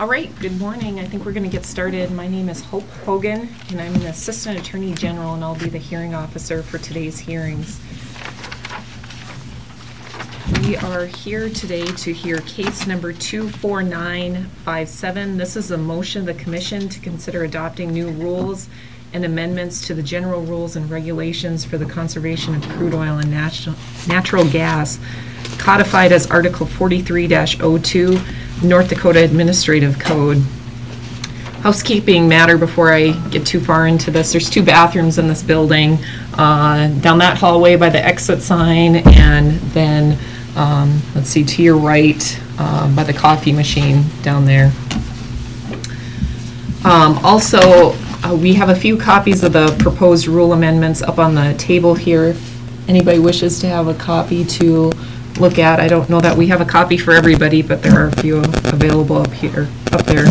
All right, good morning. I think we're going to get started. My name is Hope Hogan, and I'm an Assistant Attorney General, and I'll be the hearing officer for today's hearings. We are here today to hear case number 24957. This is a motion of the Commission to consider adopting new rules and amendments to the general rules and regulations for the conservation of crude oil and natural gas, codified as Article 43-02, North Dakota Administrative Code. Housekeeping matter before I get too far into this. There's 2 bathrooms in this building, down that hallway by the exit sign, and then, let's see, to your right, by the coffee machine down there. Also, we have a few copies of the proposed rule amendments up on the table here. Anybody wishes to have a copy to look at? I don't know that we have a copy for everybody, but there are a few available up there.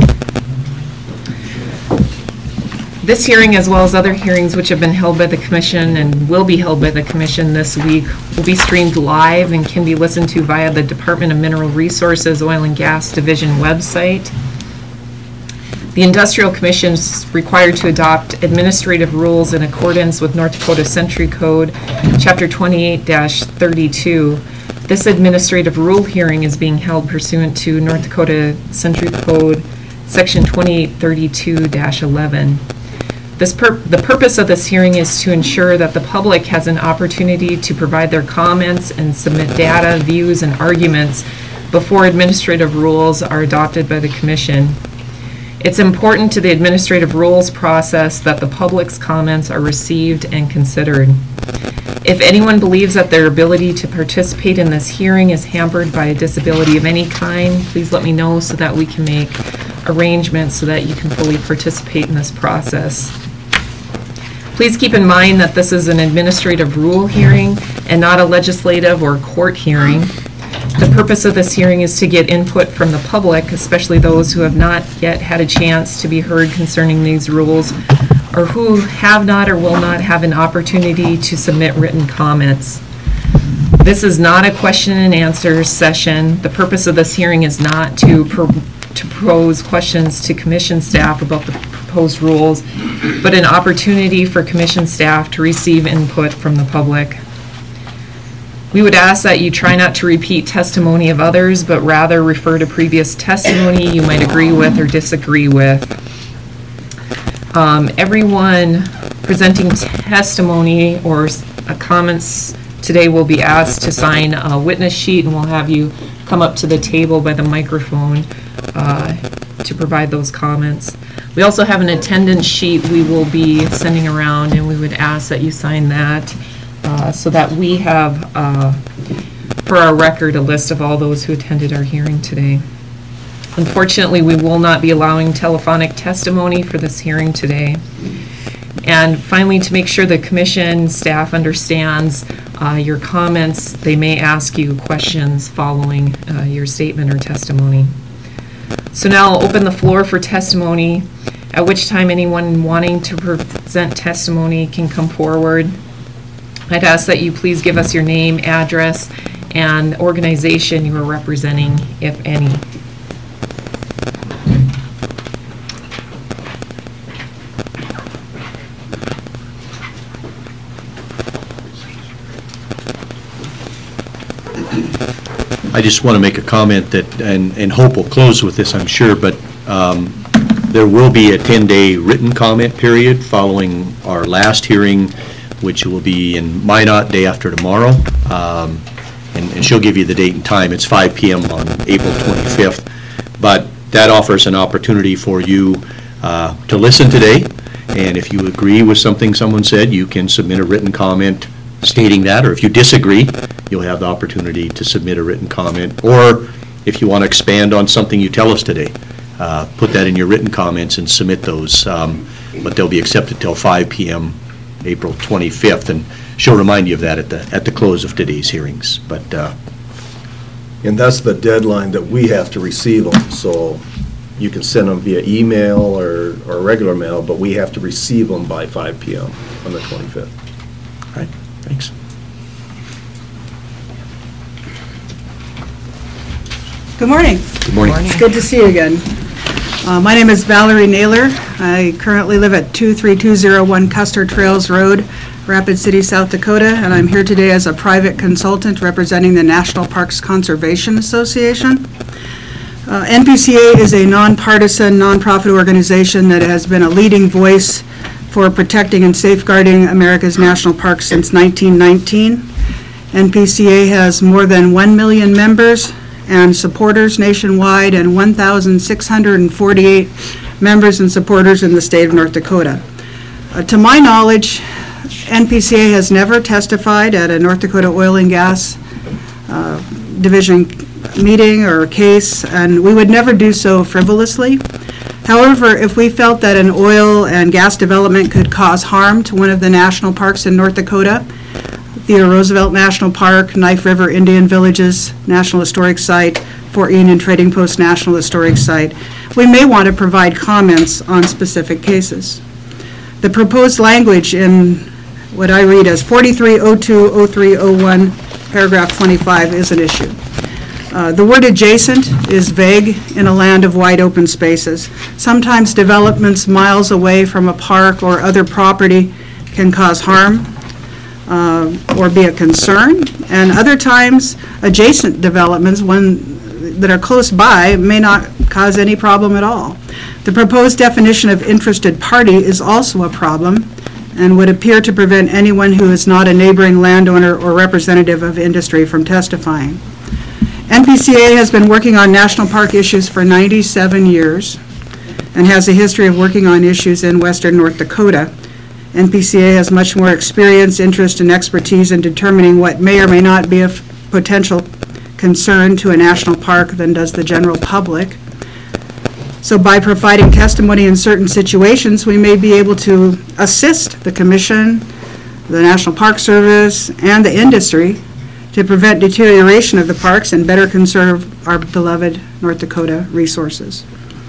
This hearing, as well as other hearings which have been held by the Commission and will be held by the Commission this week, will be streamed live and can be listened to via the Department of Mineral Resources Oil and Gas Division website. The Industrial Commission is required to adopt administrative rules in accordance with North Dakota Century Code, Chapter 28-32. This administrative rule hearing is being held pursuant to North Dakota Century Code, Section 2832-11. The purpose of this hearing is to ensure that the public has an opportunity to provide their comments and submit data, views, and arguments before administrative rules are adopted by the Commission. It's important to the administrative rules process that the public's comments are received and considered. If anyone believes that their ability to participate in this hearing is hampered by a disability of any kind, please let me know so that we can make arrangements so that you can fully participate in this process. Please keep in mind that this is an administrative rule hearing and not a legislative or court hearing. The purpose of this hearing is to get input from the public, especially those who have not yet had a chance to be heard concerning these rules, or who have not or will not have an opportunity to submit written comments. This is not a question and answer session. The purpose of this hearing is not to propose questions to Commission staff about the proposed rules, but an opportunity for Commission staff to receive input from the public. We would ask that you try not to repeat testimony of others, but rather refer to previous testimony you might agree with or disagree with. Everyone presenting testimony or comments today will be asked to sign a witness sheet, and we'll have you come up to the table by the microphone to provide those comments. We also have an attendance sheet we will be sending around, and we would ask that you sign that so that we have, for our record, a list of all those who attended our hearing today. Unfortunately, we will not be allowing telephonic testimony for this hearing today. And finally, to make sure the Commission staff understands your comments, they may ask you questions following your statement or testimony. So now I'll open the floor for testimony, at which time anyone wanting to present testimony can come forward. I'd ask that you please give us your name, address, and the organization you are representing, if any. I just want to make a comment that, and Hope will close with this, I'm sure, but there will be a 10-day written comment period following our last hearing, which will be in Minot day after tomorrow, and she'll give you the date and time. It's 5 p.m. on April 25th, but that offers an opportunity for you to listen today, and if you agree with something someone said, you can submit a written comment stating that, or if you disagree, you'll have the opportunity to submit a written comment, or if you want to expand on something you tell us today, put that in your written comments and submit those, but they'll be accepted till 5 p.m. April 25th, and she'll remind you of that at the close of today's hearings. But and that's the deadline that we have to receive them. So you can send them via email or regular mail, but we have to receive them by 5 p.m. on the 25th. All right, thanks. Good morning. Good morning. It's good to see you again. My name is Valerie Naylor. I currently live at 23201 Custer Trails Road, Rapid City, South Dakota, and I'm here today as a private consultant representing the National Parks Conservation Association. NPCA is a nonpartisan, nonprofit organization that has been a leading voice for protecting and safeguarding America's national parks since 1919. NPCA has more than 1 million members and supporters nationwide and 1,648 members and supporters in the state of North Dakota. To my knowledge, NPCA has never testified at a North Dakota Oil and Gas Division meeting or case, and we would never do so frivolously. However, if we felt that an oil and gas development could cause harm to one of the national parks in North Dakota, Theodore Roosevelt National Park, Knife River Indian Villages National Historic Site, Fort Union Trading Post National Historic Site, we may want to provide comments on specific cases. The proposed language in what I read as 43020301, paragraph 25 is an issue. The word adjacent is vague in a land of wide open spaces. Sometimes developments miles away from a park or other property can cause harm or be a concern, and other times adjacent developments, that are close by, may not cause any problem at all. The proposed definition of interested party is also a problem and would appear to prevent anyone who is not a neighboring landowner or representative of industry from testifying. NPCA has been working on national park issues for 97 years and has a history of working on issues in western North Dakota. NPCA has much more experience, interest, and expertise in determining what may or may not be of potential concern to a national park than does the general public. So by providing testimony in certain situations, we may be able to assist the Commission, the National Park Service, and the industry to prevent deterioration of the parks and better conserve our beloved North Dakota resources.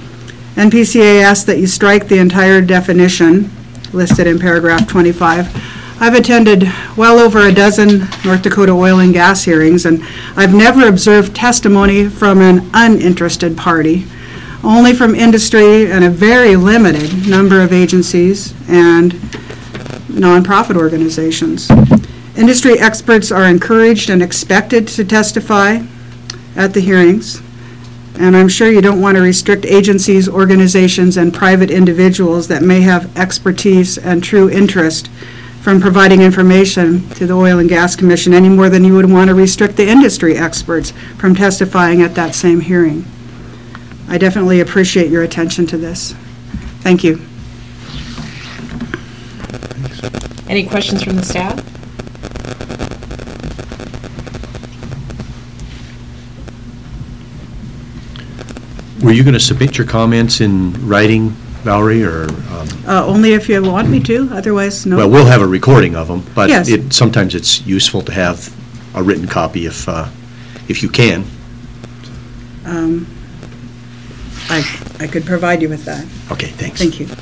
NPCA asks that you strike the entire definition listed in paragraph 25. I've attended well over a dozen North Dakota oil and gas hearings, and I've never observed testimony from an uninterested party, only from industry and a very limited number of agencies and nonprofit organizations. Industry experts are encouraged and expected to testify at the hearings, and I'm sure you don't want to restrict agencies, organizations, and private individuals that may have expertise and true interest from providing information to the Oil and Gas Commission any more than you would want to restrict the industry experts from testifying at that same hearing. I definitely appreciate your attention to this. Thank you. Any questions from the staff? Were you going to submit your comments in writing, Valerie, or? Only if you want me to, otherwise no. Well, we'll have a recording of them, but Yes. sometimes it's useful to have a written copy if you can. I could provide you with that. Okay, thanks. Thank you.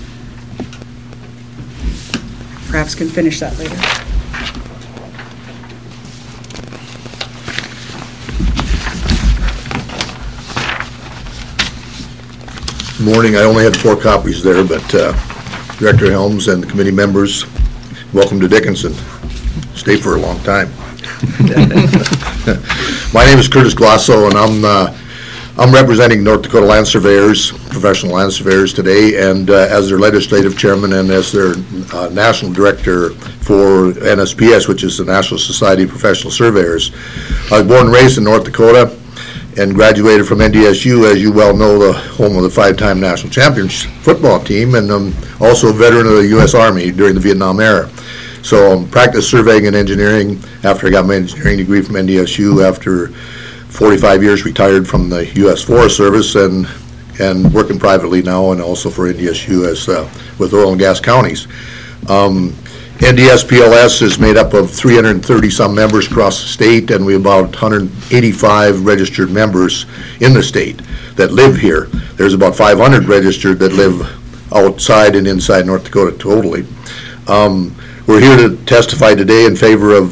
Perhaps can finish that later. Morning. I only had 4 copies there, but Director Helms and the committee members, welcome to Dickinson. Stay for a long time. My name is Curtis Glasso, and I'm representing North Dakota Land Surveyors, professional land surveyors today, and as their legislative chairman and as their national director for NSPS, which is the National Society of Professional Surveyors. I was born and raised in North Dakota and graduated from NDSU, as you well know, the home of the 5-time national champions football team, and I'm also a veteran of the U.S. Army during the Vietnam era. So I practiced surveying and engineering after I got my engineering degree from NDSU. After 45 years, retired from the U.S. Forest Service and working privately now, and also for NDSU as with oil and gas counties. NDSPLS is made up of 330-some members across the state, and we have about 185 registered members in the state that live here. There's about 500 registered that live outside and inside North Dakota totally. We're here to testify today in favor of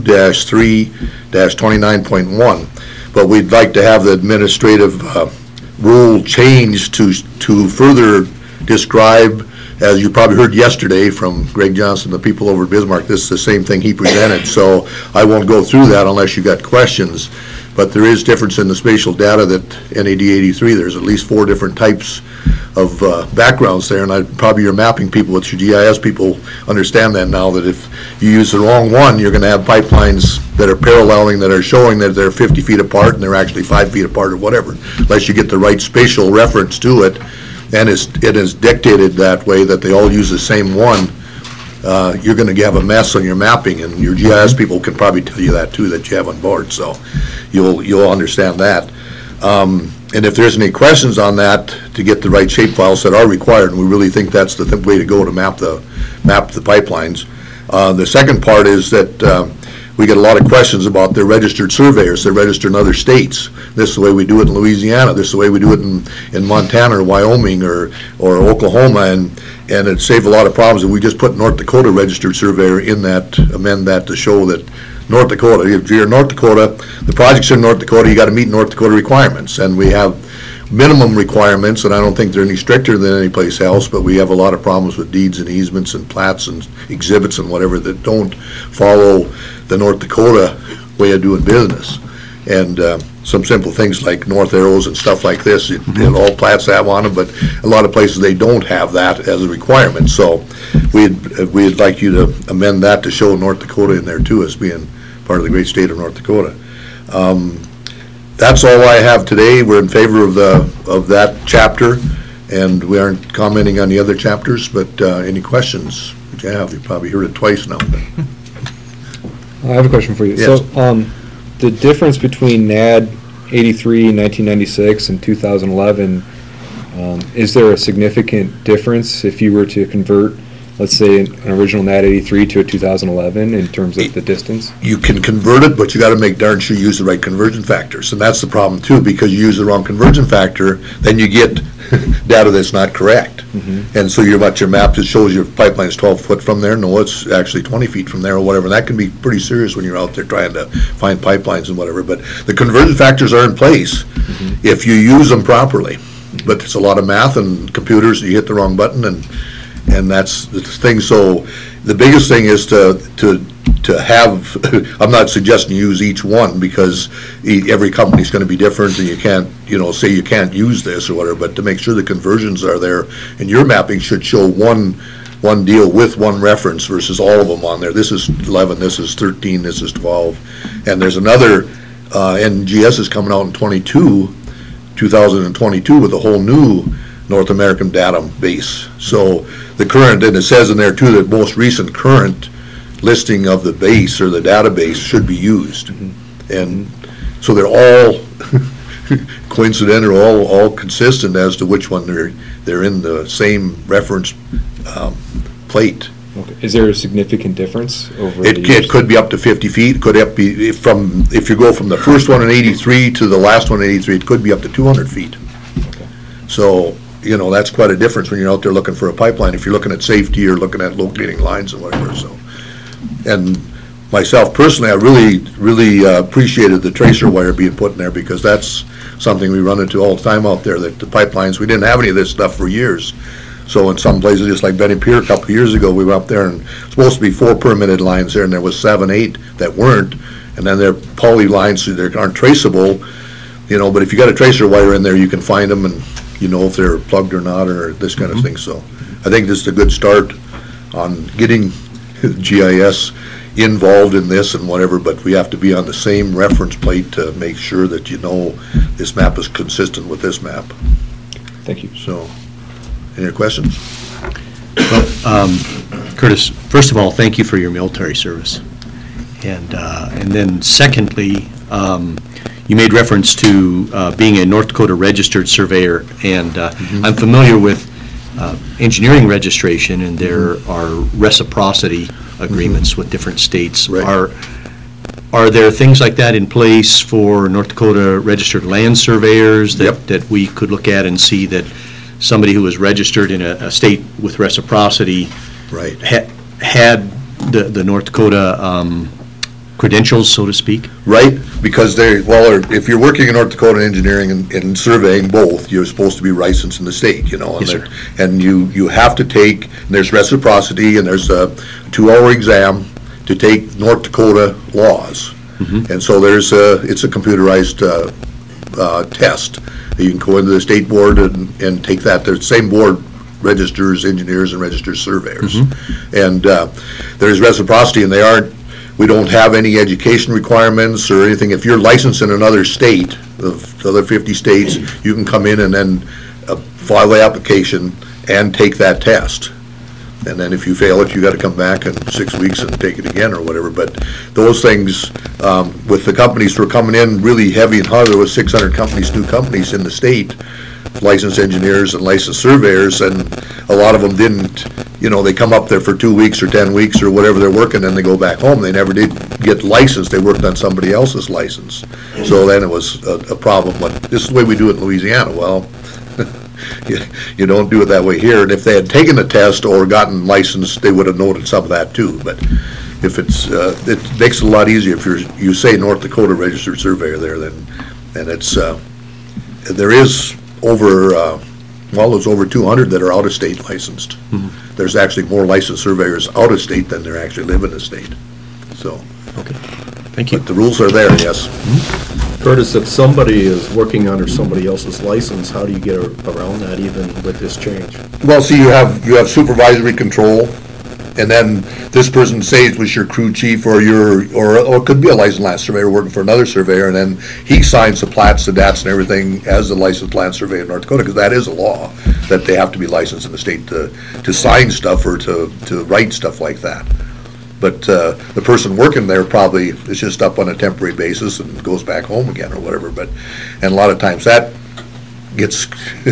43-2-3-29.1, but we'd like to have the administrative rule changed to further describe, as you probably heard yesterday from Greg Johnson, the people over at Bismarck, this is the same thing he presented. So I won't go through that unless you got questions. But there is difference in the spatial data that NAD 83, there's at least 4 different types of backgrounds there, and probably your mapping people, with your GIS people, understand that now, that if you use the wrong one, you're going to have pipelines that are paralleling, that are showing that they're 50 feet apart and they're actually 5 feet apart or whatever, unless you get the right spatial reference to it, and it is dictated that way, that they all use the same one. You're going to have a mess on your mapping, and your GIS people can probably tell you that too, that you have on board, so you'll understand that. And if there's any questions on that, to get the right shapefiles that are required, and we really think that's the way to go to map the pipelines. The second part is that we get a lot of questions about their registered surveyors. They're registered in other states. This is the way we do it in Louisiana. This is the way we do it in Montana or Wyoming or Oklahoma, and it saved a lot of problems. And we just put North Dakota registered surveyor in that, amend that to show that North Dakota, if you're in North Dakota, the project's in North Dakota, you got to meet North Dakota requirements. And we have minimum requirements, and I don't think they're any stricter than any place else, but we have a lot of problems with deeds and easements and plats and exhibits and whatever that don't follow the North Dakota way of doing business. And some simple things like north arrows and stuff like this, all plats have on them, but a lot of places they don't have that as a requirement. So we'd like you to amend that to show North Dakota in there too, as being part of the great state of North Dakota. That's all I have today. We're in favor of that chapter, and we aren't commenting on the other chapters, but any questions that you have? You probably heard it twice now. I have a question for you. Yes. So, the difference between NAD 83 in 1996 and 2011, is there a significant difference if you were to convert, let's say, an original NAD 83 to a 2011 in terms of the distance? You can convert it, but you got to make darn sure you use the right conversion factors, and that's the problem too, because you use the wrong conversion factor, then you get data that's not correct. And so your map that shows your pipeline is 12 foot from there, no, it's actually 20 feet from there or whatever. That can be pretty serious when you're out there trying to find pipelines and whatever, but the conversion factors are in place if you use them properly. But it's a lot of math and computers, you hit the wrong button, and that's the thing. So the biggest thing is to have, I'm not suggesting you use each one, because every company's going to be different, and you can't, say you can't use this or whatever, but to make sure the conversions are there, and your mapping should show one deal with one reference versus all of them on there. This is 11, this is 13, this is 12, and there's another, NGS is coming out in 2022 with a whole new North American database. So the current, and it says in there too, that most recent current listing of the base or the database should be used. And so they're all coincidental, all consistent as to which one they're in the same reference plate. Okay. Is there a significant difference over It could be up to 50 feet, could be if you go from the first one in 83 to the last one in 83, it could be up to 200 feet. Okay. So, that's quite a difference when you're out there looking for a pipeline, if you're looking at safety or looking at locating lines and whatever, so. And myself personally, I really appreciated the tracer wire being put in there, because that's something we run into all the time out there, that the pipelines, we didn't have any of this stuff for years. So in some places, just like Benny Pier a couple of years ago, we went up there and supposed to be 4 permitted lines there, and there was 7, 8 that weren't, and then they're poly lines, so they aren't traceable, but if you got a tracer wire in there, you can find them, and if they're plugged or not, or this kind of thing. So I think this is a good start on getting GIS involved in this and whatever, but we have to be on the same reference plate to make sure that this map is consistent with this map. Thank you. So, any other questions? Curtis, first of all, thank you for your military service. And then secondly, you made reference to being a North Dakota registered surveyor, and I'm familiar with engineering registration, and there are reciprocity agreements with different states. Right. Are there things like that in place for North Dakota registered land surveyors that we could look at and see that somebody who was registered in a state with reciprocity had the North Dakota credentials, so to speak? Right. Because if you're working in North Dakota engineering and surveying both, you're supposed to be licensed in the state, and Yes, sir. and you have to take, and there's reciprocity, and there's a 2-hour exam to take North Dakota laws. And so it's a computerized test. You can go into the state board and take that. The same board registers engineers and registers surveyors. And there's reciprocity, and we don't have any education requirements or anything. If you're licensed in another state, of the other 50 states, you can come in and then file the application and take that test. And then if you fail it, you got to come back in 6 weeks and take it again or whatever. But those things, with the companies who are coming in really heavy and hard, there was 600 companies, new companies in the state, licensed engineers and licensed surveyors, and a lot of them didn't, they come up there for 2 weeks or 10 weeks or whatever they're working, and they go back home. They never did get licensed. They worked on somebody else's license. So then it was a problem. But this is the way we do it in Louisiana. Well, you don't do it that way here. And if they had taken the test or gotten licensed, they would have noted some of that too. But if it makes it a lot easier if you say North Dakota registered surveyor there, then it's there is over there's over 200 that are out of state licensed. There's actually more licensed surveyors out of state than there actually live in the state. So. Okay, thank you. But the rules are there, yes. Curtis, if somebody is working under somebody else's license, how do you get around that even with this change? Well, see, you have supervisory control, and then this person, say it was your crew chief or it could be a licensed land surveyor working for another surveyor, and then he signs the plats, the DATs and everything as the licensed land surveyor in North Dakota, because that is a law, that they have to be licensed in the state to sign stuff or to write stuff like that. But the person working there probably is just up on a temporary basis and goes back home again or whatever. And a lot of times that gets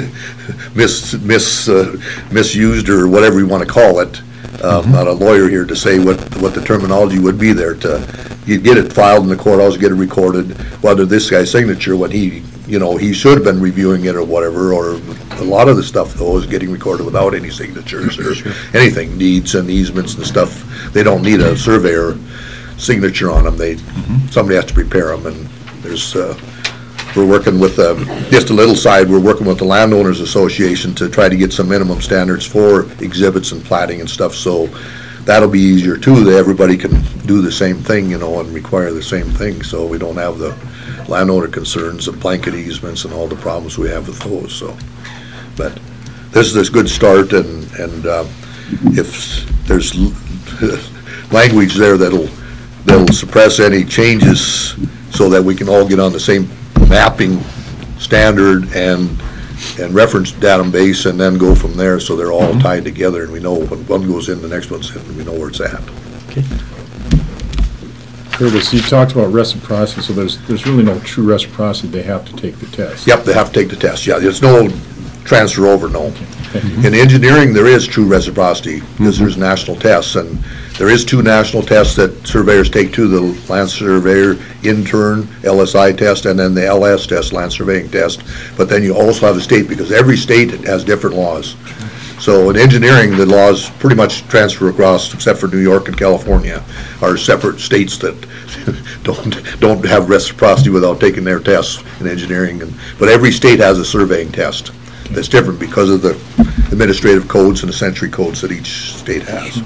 misused or whatever you want to call it. Not a lawyer here to say what the terminology would be there. You get it filed in the courthouse, get it recorded, whether this guy's signature when he should have been reviewing it or whatever, or a lot of the stuff though is getting recorded without any signatures or anything, deeds and easements and stuff. They don't need a surveyor signature on them. Somebody has to prepare them, and we're working with, just a little side, we're working with the Landowners Association to try to get some minimum standards for exhibits and plating and stuff, so that'll be easier too, that everybody can do the same thing, and require the same thing, so we don't have the landowner concerns of blanket easements and all the problems we have with those, so. But this is a good start, and if there's language there that'll suppress any changes so that we can all get on the same mapping standard and reference database, and then go from there, so they're all tied together, and we know when one goes in, the next one's in, and we know where it's at. Okay. Curtis, you talked about reciprocity, so there's really no true reciprocity. They have to take the test. Yep, they have to take the test, yeah, there's no transfer over, no. Thank you. In engineering, there is true reciprocity, because there's national tests, and there is 2 national tests that surveyors take too, the land surveyor intern LSI test, and then the LS test, land surveying test. But then you also have the state, because every state has different laws. So in engineering, the laws pretty much transfer across, except for New York and California, are separate states that don't have reciprocity without taking their tests in engineering. But every state has a surveying test that's different because of the administrative codes and the century codes that each state has.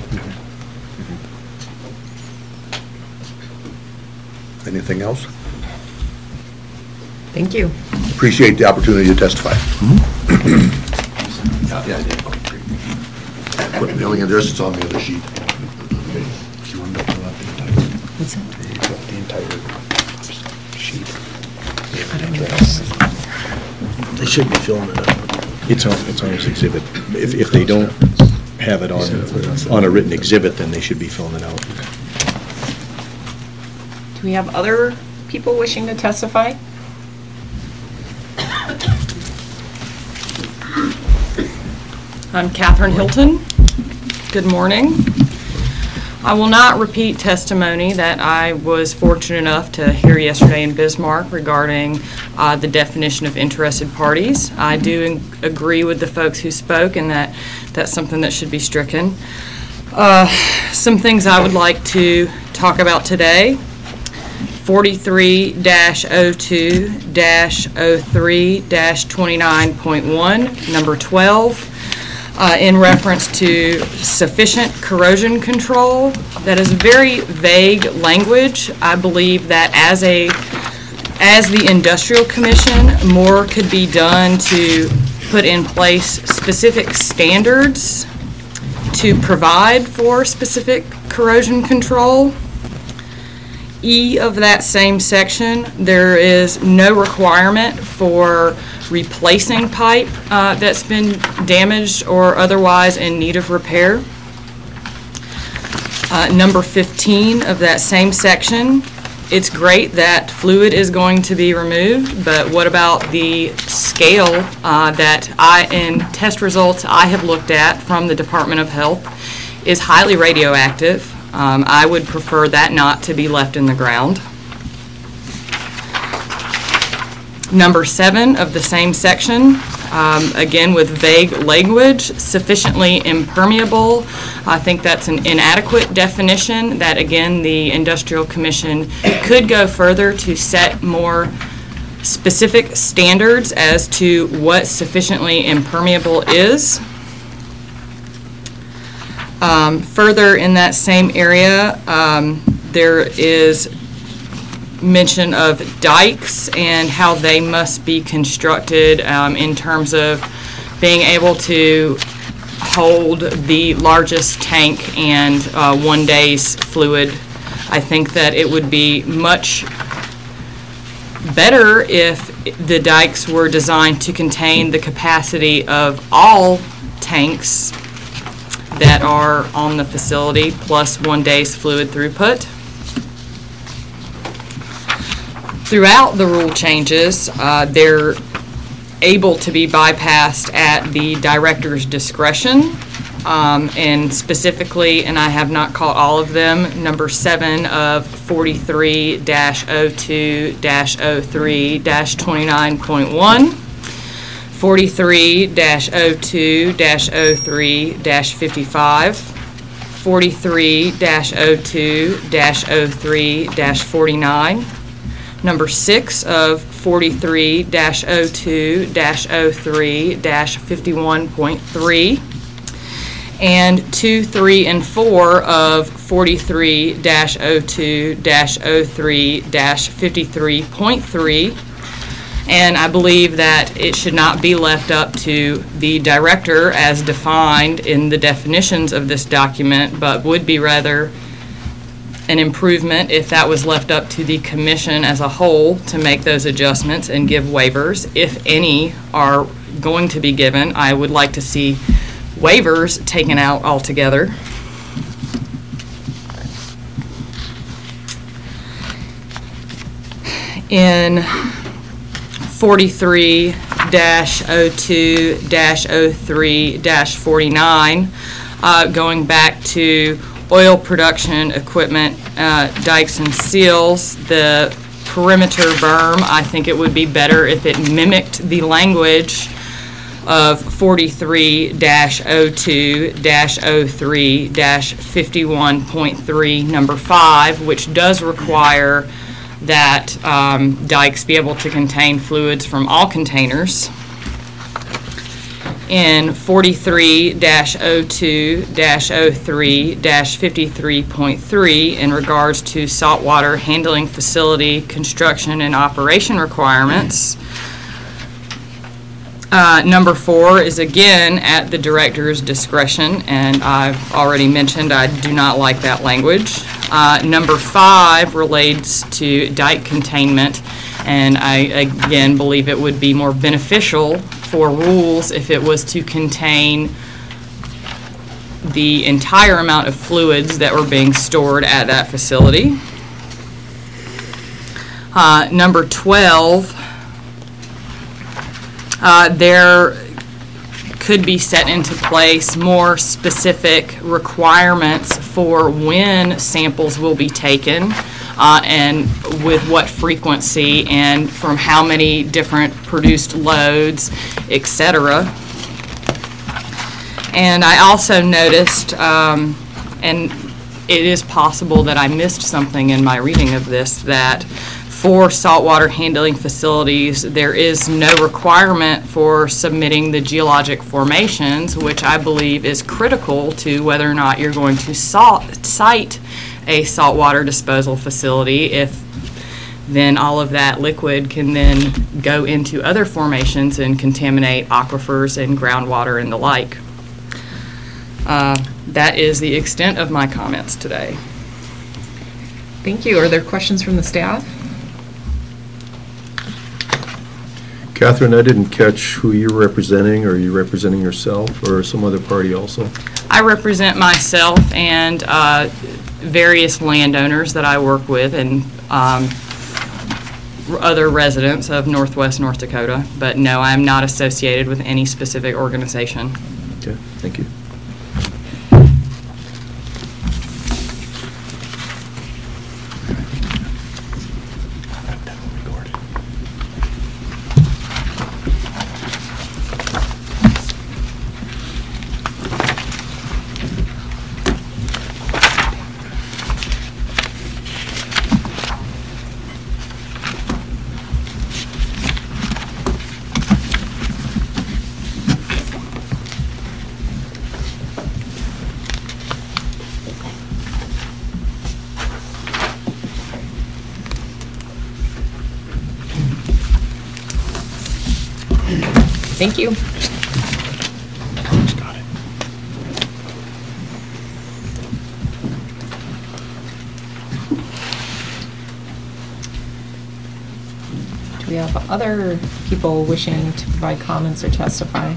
Anything else? Thank you. Appreciate the opportunity to testify. Yeah, I did. Put the mailing address, it's on the other sheet. What's that? The entire sheet. They should be filling it up. It's on his exhibit. If they don't have it on a written exhibit, then they should be filling it out. Do we have other people wishing to testify? I'm Catherine Hilton. Good morning. I will not repeat testimony that I was fortunate enough to hear yesterday in Bismarck regarding the definition of interested parties. I do agree with the folks who spoke, and that's something that should be stricken. Some things I would like to talk about today. 43-02-03-29.1, number 12, in reference to sufficient corrosion control. That is very vague language. I believe that as the Industrial Commission, more could be done to put in place specific standards to provide for specific corrosion control. E of that same section, there is no requirement for replacing pipe that's been damaged or otherwise in need of repair. Number 15 of that same section, it's great that fluid is going to be removed, but what about the scale that in test results I have looked at from the Department of Health is highly radioactive. I would prefer that not to be left in the ground. Number 7 of the same section, again with vague language, sufficiently impermeable. I think that's an inadequate definition that, again, the Industrial Commission could go further to set more specific standards as to what sufficiently impermeable is. Further in that same area, there is mention of dikes and how they must be constructed in terms of being able to hold the largest tank and 1 day's fluid. I think that it would be much better if the dikes were designed to contain the capacity of all tanks that are on the facility plus 1 day's fluid throughput. Throughout the rule changes, they're able to be bypassed at the director's discretion, and specifically, and I have not caught all of them, number 7 of 43-02-03-29.1, 43-02-03-55, 43-02-03-49, number 6 of 43-02-03-51.3, and 2, 3, and 4 of 43-02-03-53.3. And I believe that it should not be left up to the director as defined in the definitions of this document, but would be rather an improvement if that was left up to the commission as a whole to make those adjustments and give waivers. If any are going to be given, I would like to see waivers taken out altogether. In 43-02-03-49, going back to oil production equipment, dikes and seals, the perimeter berm, I think it would be better if it mimicked the language of 43-02-03-51.3, number 5, which does require that dikes be able to contain fluids from all containers. In 43-02-03-53.3, in regards to saltwater handling facility construction and operation requirements, number 4 is again at the director's discretion, and I've already mentioned I do not like that language. Number 5 relates to dike containment, and I again believe it would be more beneficial for rules if it was to contain the entire amount of fluids that were being stored at that facility. Number 12, there could be set into place more specific requirements for when samples will be taken and with what frequency and from how many different produced loads, etc. And I also noticed, and it is possible that I missed something in my reading of this, that for saltwater handling facilities, there is no requirement for submitting the geologic formations, which I believe is critical to whether or not you're going to site a saltwater disposal facility. If then all of that liquid can then go into other formations and contaminate aquifers and groundwater and the like. That is the extent of my comments today. Thank you. Are there questions from the staff? Catherine, I didn't catch who you're representing. Are you representing yourself or some other party also? I represent myself and various landowners that I work with and other residents of Northwest North Dakota, but no, I'm not associated with any specific organization. Okay, thank you. Thank you. Do we have other people wishing to provide comments or testify?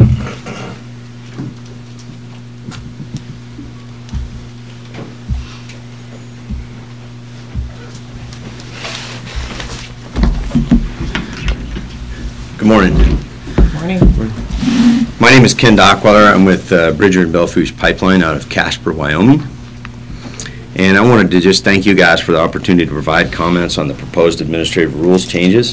Good morning. Morning. My name is Ken Dockwaller. I'm with Bridger and Belfouche Pipeline out of Casper, Wyoming. And I wanted to just thank you guys for the opportunity to provide comments on the proposed administrative rules changes.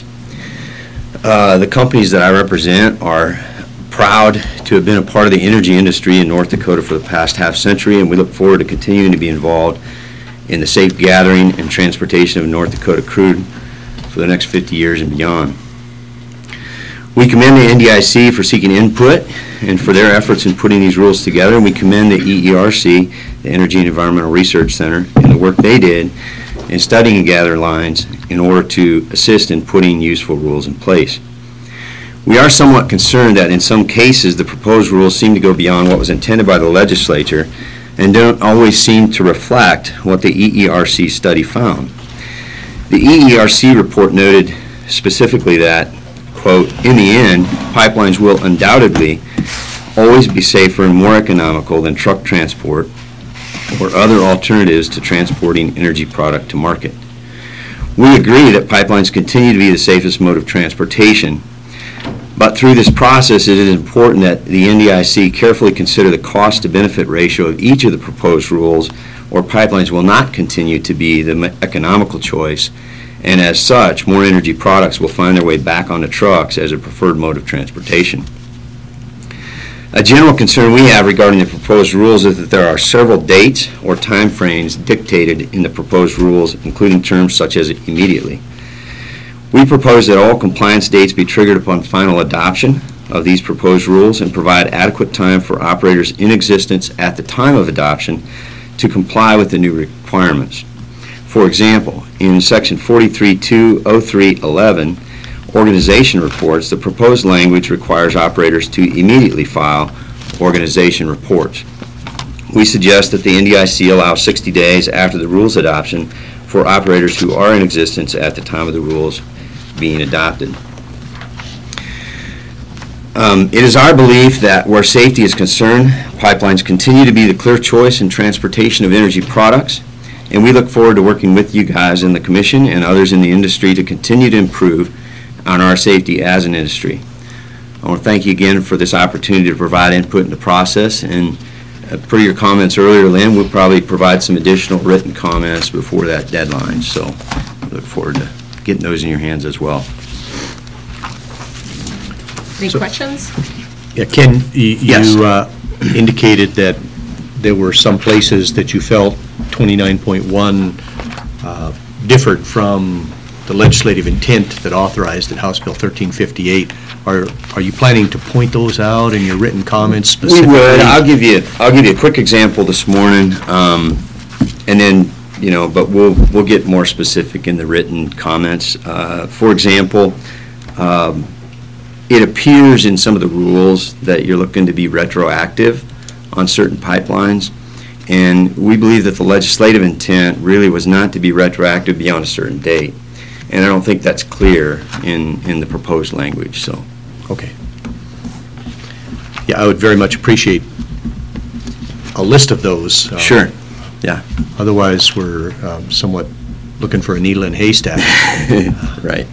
The companies that I represent are proud to have been a part of the energy industry in North Dakota for the past half century, and we look forward to continuing to be involved in the safe gathering and transportation of North Dakota crude for the next 50 years and beyond. We commend the NDIC for seeking input and for their efforts in putting these rules together. And we commend the EERC, the Energy and Environmental Research Center, and the work they did in studying gather lines in order to assist in putting useful rules in place. We are somewhat concerned that in some cases the proposed rules seem to go beyond what was intended by the legislature and don't always seem to reflect what the EERC study found. The EERC report noted specifically that, quote, in the end, pipelines will undoubtedly always be safer and more economical than truck transport or other alternatives to transporting energy product to market. We agree that pipelines continue to be the safest mode of transportation, but through this process it is important that the NDIC carefully consider the cost-to-benefit ratio of each of the proposed rules, or pipelines will not continue to be the economical choice, and as such, more energy products will find their way back onto trucks as a preferred mode of transportation. A general concern we have regarding the proposed rules is that there are several dates or time frames dictated in the proposed rules, including terms such as immediately. We propose that all compliance dates be triggered upon final adoption of these proposed rules and provide adequate time for operators in existence at the time of adoption to comply with the new requirements. For example, in Section 43.203.11, organization reports, the proposed language requires operators to immediately file organization reports. We suggest that the NDIC allow 60 days after the rules adoption for operators who are in existence at the time of the rules being adopted. It is our belief that where safety is concerned, pipelines continue to be the clear choice in transportation of energy products, and we look forward to working with you guys in the Commission and others in the industry to continue to improve on our safety as an industry. I want to thank you again for this opportunity to provide input in the process, and per your comments earlier, Lynn, we'll probably provide some additional written comments before that deadline, so I look forward to getting those in your hands as well. Any questions? Yeah, Ken, you Yes. indicated that there were some places that you felt 29.1 differed from the legislative intent that authorized in House Bill 1358. Are you planning to point those out in your written comments We specifically? would. I'll give you a quick example this morning, and then, but we'll get more specific in the written comments. For example, it appears in some of the rules that you're looking to be retroactive on certain pipelines, and we believe that the legislative intent really was not to be retroactive beyond a certain date. And I don't think that's clear in the proposed language, so. Okay. Yeah, I would very much appreciate a list of those. Sure, yeah. Otherwise, we're somewhat looking for a needle in a haystack. Right.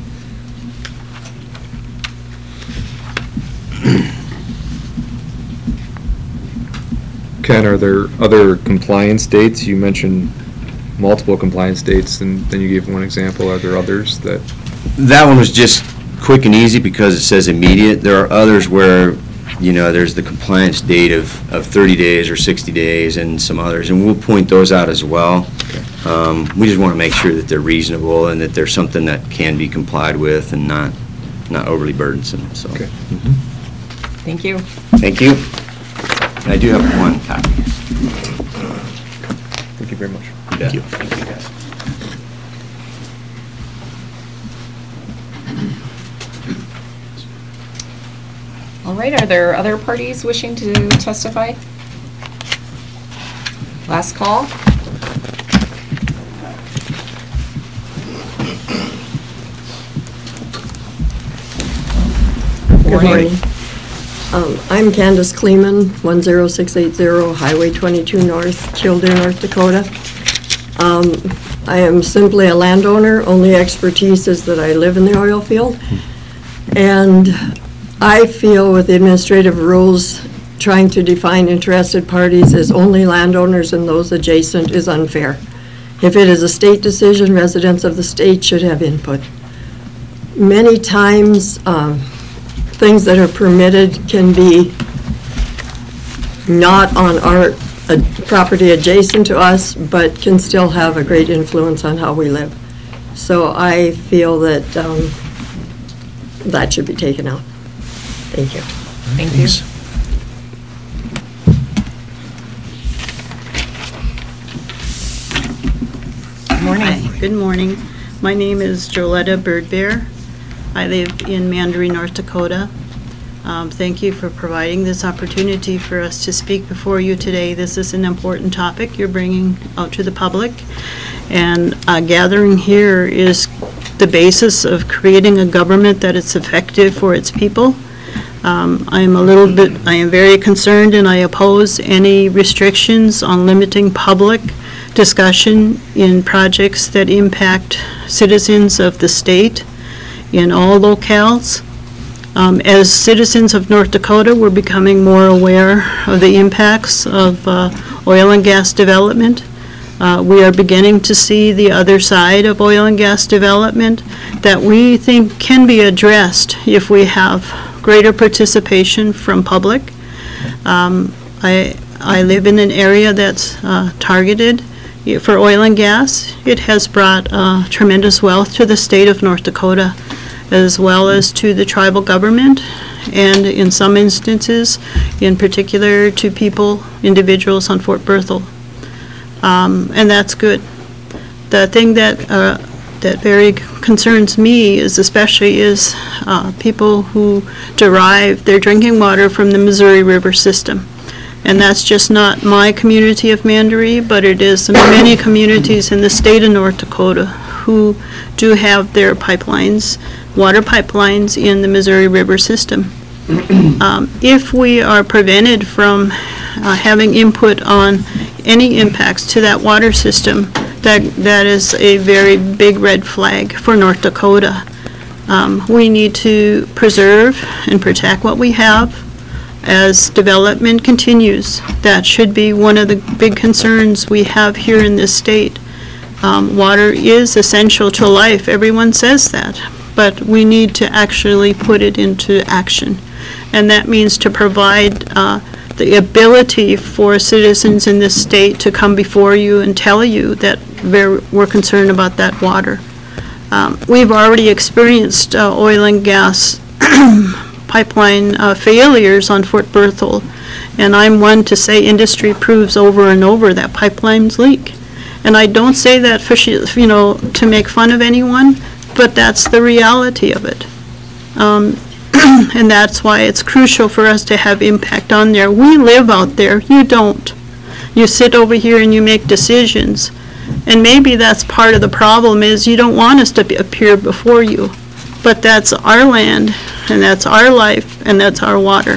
Ken, are there other compliance dates? You mentioned multiple compliance dates, and then you gave one example. Are there others that? That one was just quick and easy because it says immediate. There are others where, there's the compliance date of 30 days or 60 days and some others, and we'll point those out as well. We just want to make sure that they're reasonable and that they're something that can be complied with and not overly burdensome, so. Okay. Thank you. Thank you. I do have one copy. Thank you very much. Thank you. Thank you, guys. All right, are there other parties wishing to testify? Last call? Good morning. I'm Candace Kleeman, 10680 Highway 22 North, Killdeer, North Dakota. I am simply a landowner. Only expertise is that I live in the oil field. And I feel with the administrative rules, trying to define interested parties as only landowners and those adjacent is unfair. If it is a state decision, residents of the state should have input. Many times, things that are permitted can be not on our property adjacent to us, but can still have a great influence on how we live. So I feel that that should be taken out. Thank you. Thank you. Good morning. Hi, good morning. My name is Joletta Birdbear. I live in Mandaree, North Dakota. Thank you for providing this opportunity for us to speak before you today. This is an important topic you're bringing out to the public. And gathering here is the basis of creating a government that is effective for its people. I am very concerned and I oppose any restrictions on limiting public discussion in projects that impact citizens of the state in all locales. As citizens of North Dakota, we're becoming more aware of the impacts of oil and gas development. We are beginning to see the other side of oil and gas development that we think can be addressed if we have greater participation from public. I live in an area that's targeted for oil and gas. It has brought tremendous wealth to the state of North Dakota, as well as to the tribal government, and in some instances, in particular to individuals on Fort Berthold. And that's good. The thing that very concerns me is people who derive their drinking water from the Missouri River system. And that's just not my community of Mandaree, but it is many communities in the state of North Dakota who do have their pipelines, water pipelines in the Missouri River system. If we are prevented from having input on any impacts to that water system, that is a very big red flag for North Dakota. We need to preserve and protect what we have as development continues. That should be one of the big concerns we have here in this state. Water is essential to life. Everyone says that, but we need to actually put it into action. And that means to provide the ability for citizens in this state to come before you and tell you that we're concerned about that water. We've already experienced oil and gas pipeline failures on Fort Berthold, and I'm one to say industry proves over and over that pipelines leak. And I don't say that for, to make fun of anyone, but that's the reality of it. And that's why it's crucial for us to have impact on there. We live out there, you don't. You sit over here and you make decisions. And maybe that's part of the problem, is you don't want us to appear before you. But that's our land, and that's our life, and that's our water.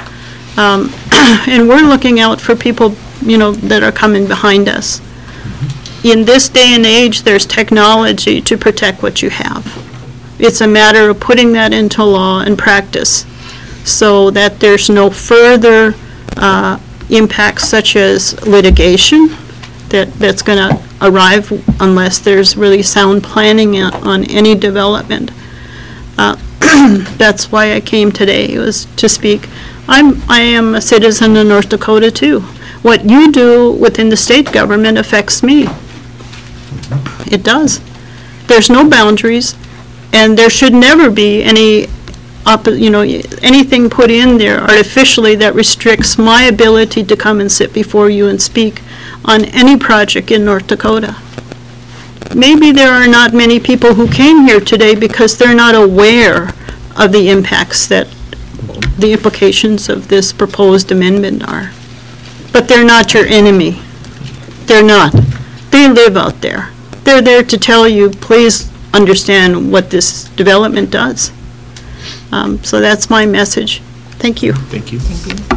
And we're looking out for people, that are coming behind us. In this day and age, there's technology to protect what you have. It's a matter of putting that into law and practice so that there's no further impacts such as litigation that's going to arrive unless there's really sound planning on any development. That's why I came today, was to speak. I am a citizen of North Dakota too. What you do within the state government affects me. It does. There's no boundaries. And there should never be any, anything put in there artificially that restricts my ability to come and sit before you and speak on any project in North Dakota. Maybe there are not many people who came here today because they're not aware of the impacts that the implications of this proposed amendment are. But they're not your enemy. They're not. They live out there. They're there to tell you, please understand what this development does. So that's my message. Thank you. Thank you.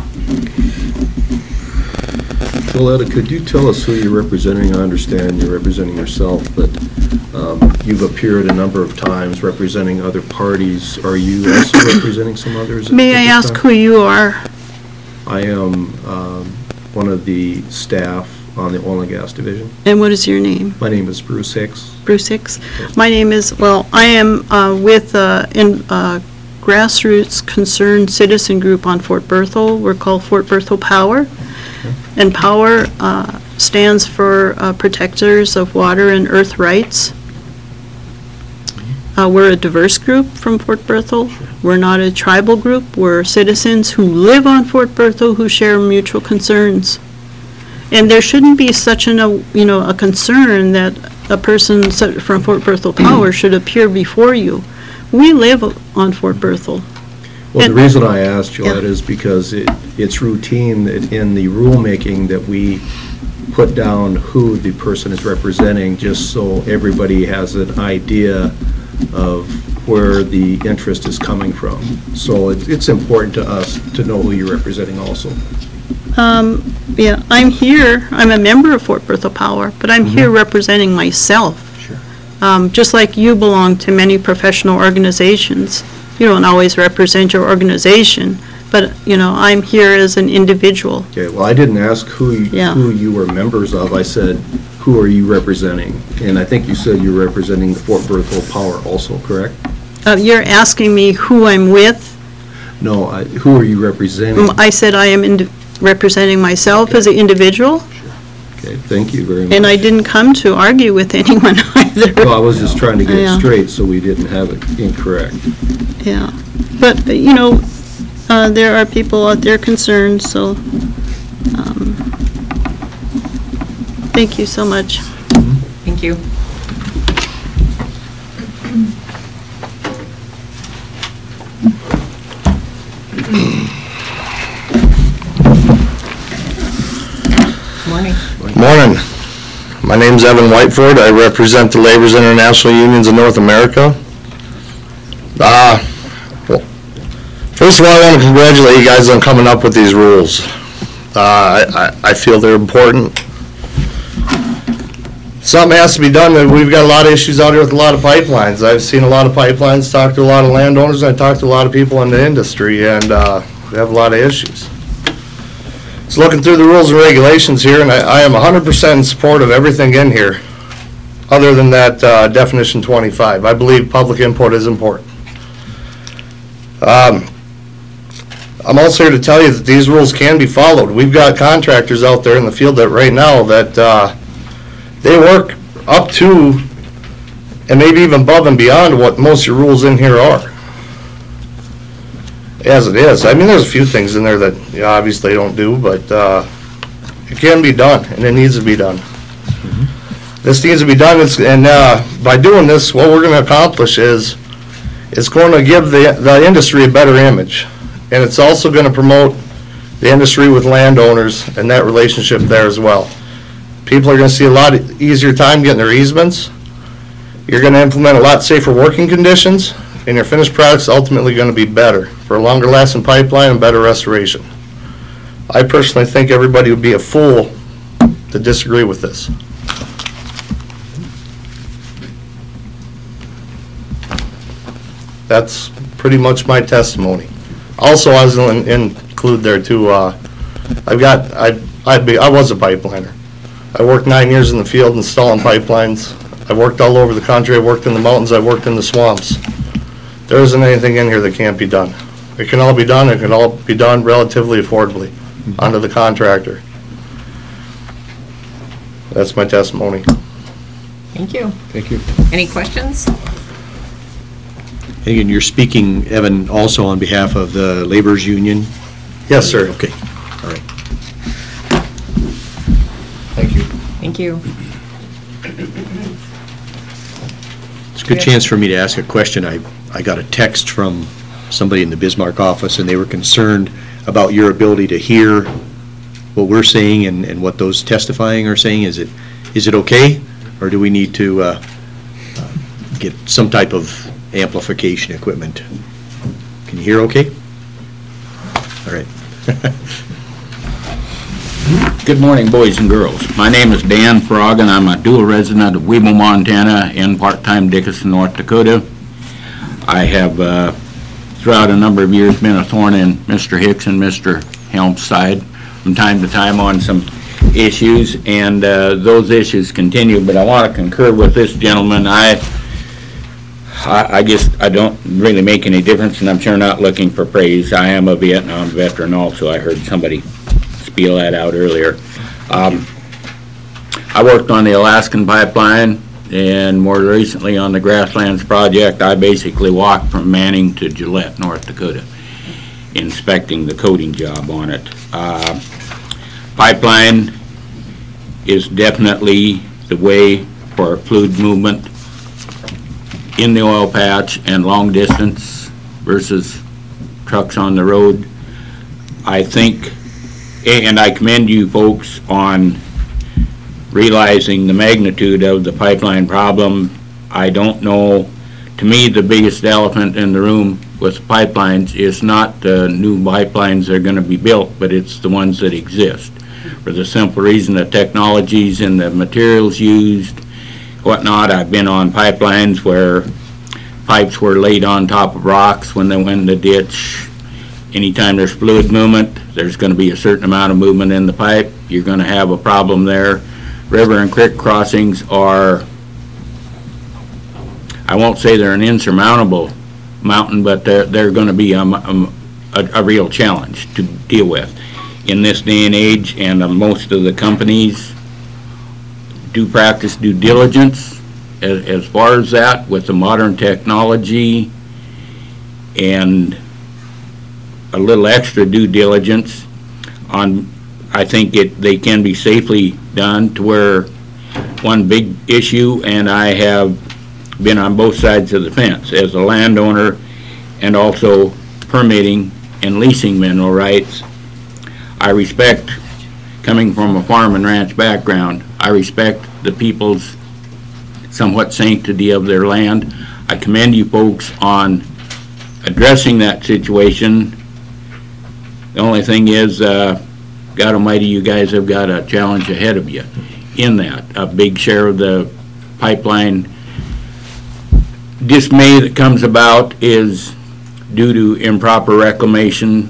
Joletta, could you tell us who you're representing? I understand you're representing yourself, but you've appeared a number of times representing other parties. Are you also representing some others? May I ask who you are? I am one of the staff on the Oil and Gas Division. And what is your name? My name is Bruce Hicks. Bruce Hicks. My name is, I am with Grassroots Concerned Citizen Group on Fort Berthold. We're called Fort Berthold Power. And POWER stands for Protectors of Water and Earth Rights. We're a diverse group from Fort Berthold. We're not a tribal group. We're citizens who live on Fort Berthold who share mutual concerns. And there shouldn't be such a concern that a person from Fort Berthold Power should appear before you. We live on Fort Berthold. Well, the reason I asked, Joletta, is because it's routine that in the rulemaking that we put down who the person is representing, just so everybody has an idea of where the interest is coming from. So it's important to us to know who you're representing also. Yeah, I'm here. I'm a member of Fort Berthold Power, but I'm here representing myself. Sure. Just like you belong to many professional organizations. You don't always represent your organization, but, I'm here as an individual. Okay, well, I didn't ask who you were members of. I said, who are you representing? And I think you said you're representing the Fort Berthold Power also, correct? You're asking me who I'm with? No, who are you representing? I said I am representing myself as an individual. Sure. Okay, thank you very much. And I didn't come to argue with anyone either. Well, I was just trying to get it straight so we didn't have it incorrect. Yeah, but, there are people out there concerned, so, thank you so much. Thank you. Morning. Morning. My name's Evan Whiteford. I represent the Laborers International Unions of North America. Well, first of all, I want to congratulate you guys on coming up with these rules. I feel they're important. Something has to be done. We've got a lot of issues out here with a lot of pipelines. I've seen a lot of pipelines, talked to a lot of landowners, and I talked to a lot of people in the industry, and we have a lot of issues. So looking through the rules and regulations here, and I am 100% in support of everything in here, other than that definition 25. I believe public input is important. I'm also here to tell you that these rules can be followed. We've got contractors out there in the field that right now that they work up to and maybe even above and beyond what most of your rules in here are. As it is. I mean, there's a few things in there that you obviously don't do, but it can be done, and it needs to be done. This needs to be done, and by doing this, what we're going to accomplish is it's going to give the industry a better image, and it's also going to promote the industry with landowners and that relationship there as well. People are going to see a lot easier time getting their easements. You're going to implement a lot safer working conditions, and your finished product's ultimately going to be better for a longer lasting pipeline and better restoration. I personally think everybody would be a fool to disagree with this. That's pretty much my testimony. Also, I was going to include there too, I was a pipeliner. I worked 9 years in the field installing pipelines. I worked all over the country. I worked in the mountains. I worked in the swamps. There isn't anything in here that can't be done. It can all be done. It can all be done relatively affordably onto the contractor. That's my testimony. Thank you. Thank you. Any questions? And you're speaking, Evan, also on behalf of the Laborers Union? Yes, sir. Okay, all right. Thank you. Thank you. It's a good chance for me to ask a question. I got a text from somebody in the Bismarck office, and they were concerned about your ability to hear what we're saying and what those testifying are saying. Is it okay, or do we need to get some type of amplification equipment? Can you hear okay? All right. Good morning, boys and girls. My name is Dan Froggen. I'm a dual resident of Webo, Montana, and part-time Dickinson, North Dakota. I have, throughout a number of years, been a thorn in Mr. Hicks and Mr. Helm's side from time to time on some issues, and those issues continue, but I want to concur with this gentleman. I guess I don't really make any difference, and I'm sure not looking for praise. I am a Vietnam veteran also. I heard somebody spiel that out earlier. I worked on the Alaskan pipeline, and more recently on the Grasslands project. I basically walked from Manning to Gillette, North Dakota, inspecting the coating job on it. Pipeline is definitely the way for fluid movement in the oil patch and long distance versus trucks on the road. I think, and I commend you folks on realizing the magnitude of the pipeline problem. I don't know, to me, the biggest elephant in the room with pipelines is not the new pipelines that are going to be built, but it's the ones that exist. For the simple reason that technologies and the materials used, whatnot. I've been on pipelines where pipes were laid on top of rocks when they went in the ditch. Anytime there's fluid movement, there's going to be a certain amount of movement in the pipe. You're going to have a problem there. River and creek crossings are, I won't say they're an insurmountable mountain, but they're going to be a real challenge to deal with in this day and age. And most of the companies do practice due diligence as far as that with the modern technology and a little extra due diligence on. I think they can be safely done to where one big issue, and I have been on both sides of the fence as a landowner and also permitting and leasing mineral rights. I respect, coming from a farm and ranch background, I respect the people's somewhat sanctity of their land. I commend you folks on addressing that situation. The only thing is, God Almighty, you guys have got a challenge ahead of you in that. A big share of the pipeline dismay that comes about is due to improper reclamation.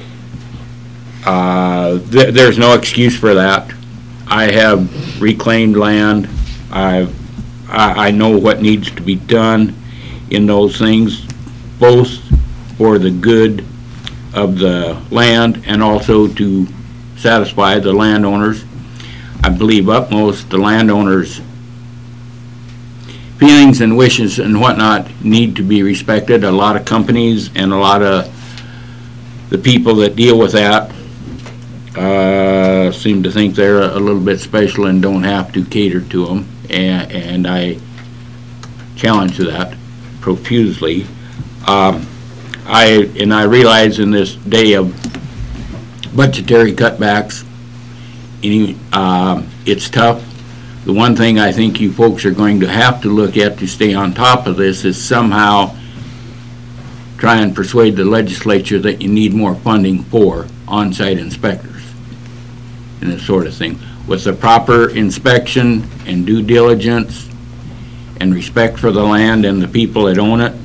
There's no excuse for that. I have reclaimed land. I know what needs to be done in those things, both for the good of the land and also to satisfy the landowners. I believe utmost the landowners' feelings and wishes and whatnot need to be respected. A lot of companies and a lot of the people that deal with that seem to think they're a little bit special and don't have to cater to them, and I challenge that profusely. I realize in this day of budgetary cutbacks, it's tough. The one thing I think you folks are going to have to look at to stay on top of this is somehow try and persuade the legislature that you need more funding for on-site inspectors and this sort of thing. With the proper inspection and due diligence and respect for the land and the people that own it,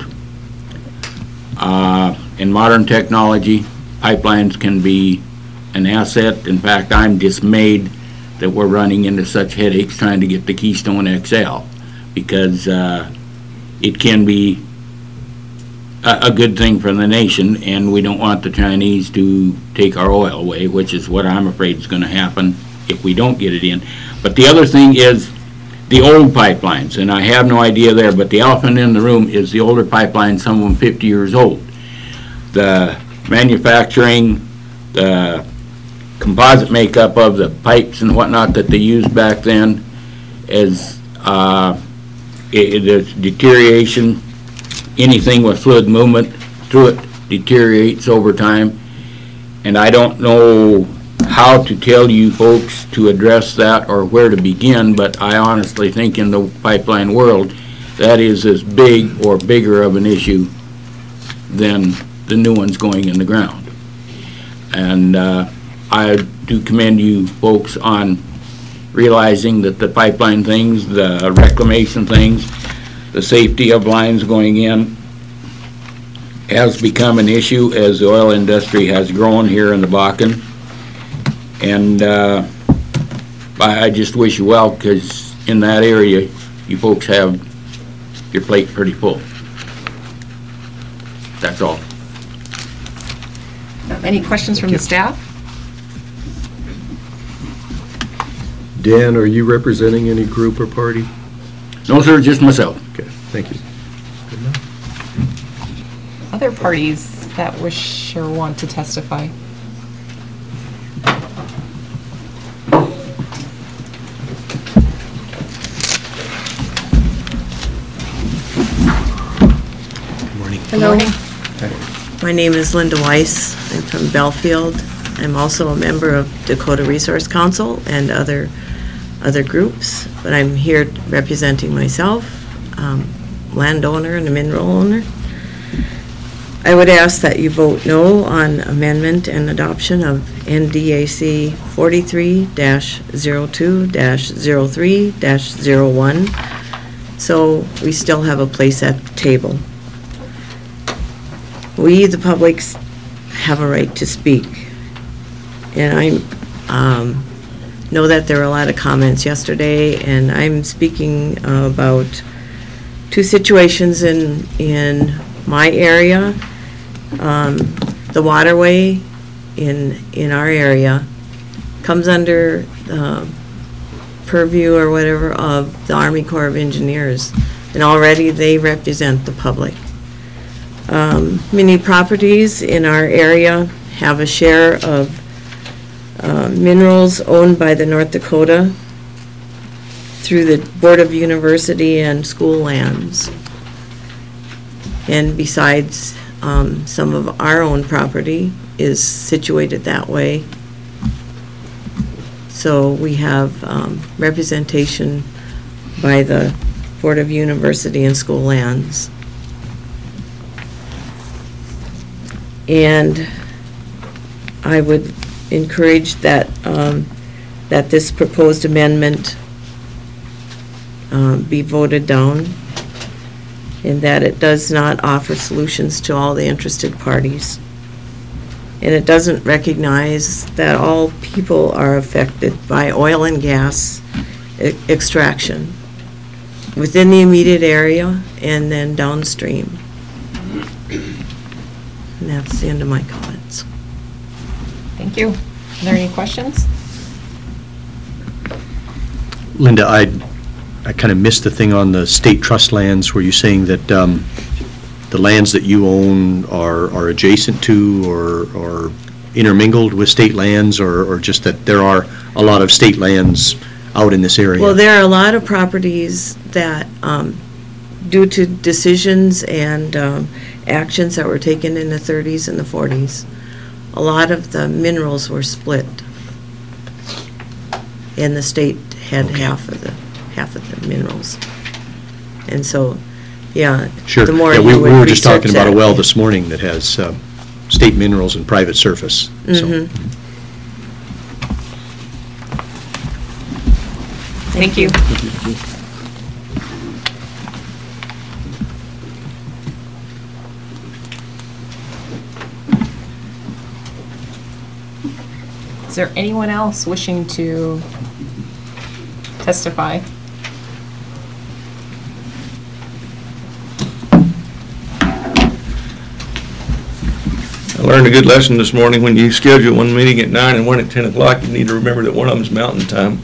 in modern technology, pipelines can be an asset. In fact, I'm dismayed that we're running into such headaches trying to get the Keystone XL, because it can be a good thing for the nation, and we don't want the Chinese to take our oil away, which is what I'm afraid is going to happen if we don't get it in. But the other thing is the old pipelines, and I have no idea there, but the elephant in the room is the older pipelines, some of them 50 years old. The manufacturing, the composite makeup of the pipes and whatnot that they used back then is there's deterioration. Anything with fluid movement through it deteriorates over time, and I don't know how to tell you folks to address that or where to begin, but I honestly think in the pipeline world that is as big or bigger of an issue than the new ones going in the ground. And I do commend you folks on realizing that the pipeline things, the reclamation things, the safety of lines going in has become an issue as the oil industry has grown here in the Bakken. And I just wish you well, because in that area, you folks have your plate pretty full. That's all. Any questions from the staff? Dan, are you representing any group or party? No, sir, just myself. Okay, thank you. Other parties that wish or want to testify? Hello. My name is Linda Weiss. I'm from Belfield. I'm also a member of Dakota Resource Council and other groups, but I'm here representing myself, landowner and a mineral owner. I would ask that you vote no on amendment and adoption of NDAC 43-02-03-01, so we still have a place at the table. We, the public, have a right to speak. And I know that there were a lot of comments yesterday, and I'm speaking about two situations in my area. The waterway in our area comes under the purview or whatever of the Army Corps of Engineers, and already they represent the public. Many properties in our area have a share of minerals owned by the North Dakota through the Board of University and School Lands. And besides, some of our own property is situated that way. So we have representation by the Board of University and School Lands. And I would encourage that that this proposed amendment be voted down, and that it does not offer solutions to all the interested parties. And it doesn't recognize that all people are affected by oil and gas extraction within the immediate area and then downstream. And that's the end of my comments. Thank you. Are there any questions? Linda, I kind of missed the thing on the state trust lands. Were you saying that the lands that you own are adjacent to or intermingled with state lands, or just that there are a lot of state lands out in this area? Well, there are a lot of properties that, due to decisions and actions that were taken in the 30s and the 40s, a lot of the minerals were split. And the state had half of the minerals. And so, yeah, Sure. the more Yeah, you we would were just talking research about a that- well this morning that has state minerals and private surface. So, Mhm. Thank you. Is there anyone else wishing to testify? I learned a good lesson this morning. When you schedule one meeting at 9 and one at 10 o'clock, you need to remember that one of them's mountain time.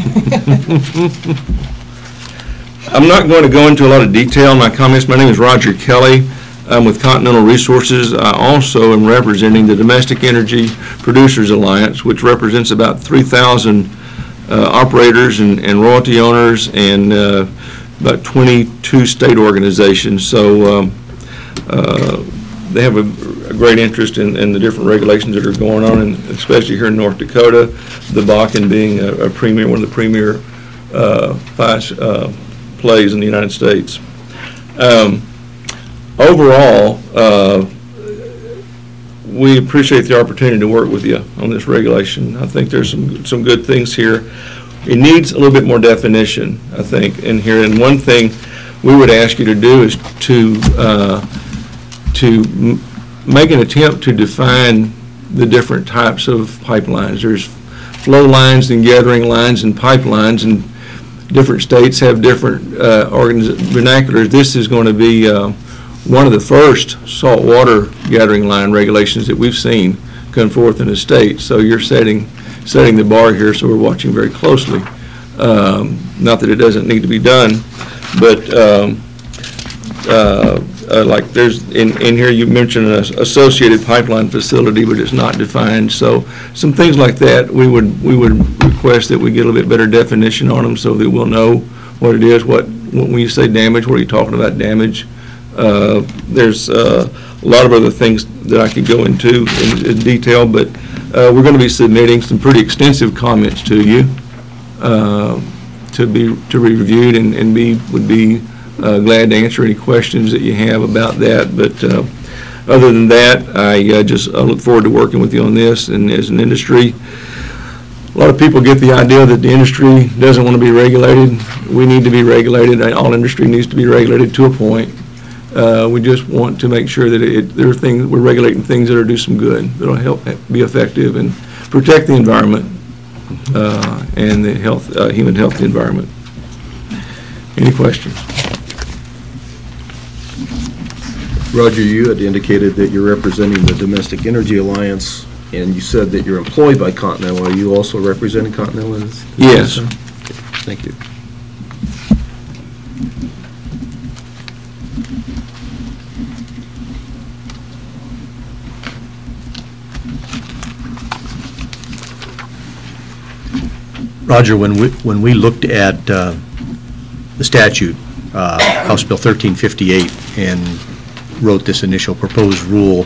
I'm not going to go into a lot of detail in my comments. My name is Roger Kelly. I'm with Continental Resources. I also am representing the Domestic Energy Producers Alliance, which represents about 3,000 operators and royalty owners and about 22 state organizations. So they have a great interest in the different regulations that are going on, and especially here in North Dakota, the Bakken being a premier, one of the premier plays in the United States. Overall, we appreciate the opportunity to work with you on this regulation. I think there's some good things here. It needs a little bit more definition, I think, in here. And one thing we would ask you to do is to make an attempt to define the different types of pipelines. There's flow lines and gathering lines and pipelines, and different states have different vernaculars. This is going to be one of the first saltwater gathering line regulations that we've seen come forth in the state. So you're setting the bar here, so we're watching very closely. Not that it doesn't need to be done, but like there's in here you mentioned an associated pipeline facility, but it's not defined. So some things like that we would request that we get a little bit better definition on them so that we'll know what it is. When you say damage, what are you talking about damage? There's a lot of other things that I could go into in detail, but we're going to be submitting some pretty extensive comments to you to be reviewed, and would be glad to answer any questions that you have about that. But other than that, I look forward to working with you on this. And as an industry, a lot of people get the idea that the industry doesn't want to be regulated. We need to be regulated. All industry needs to be regulated to a point. We just want to make sure that we're regulating things that do some good, that'll help be effective and protect the environment and the human health of the environment. Any questions? Roger, you had indicated that you're representing the Domestic Energy Alliance, and you said that you're employed by Continental. Are you also representing Continental? Yes. Thank you. Roger, when we looked at the statute, House Bill 1358, and wrote this initial proposed rule,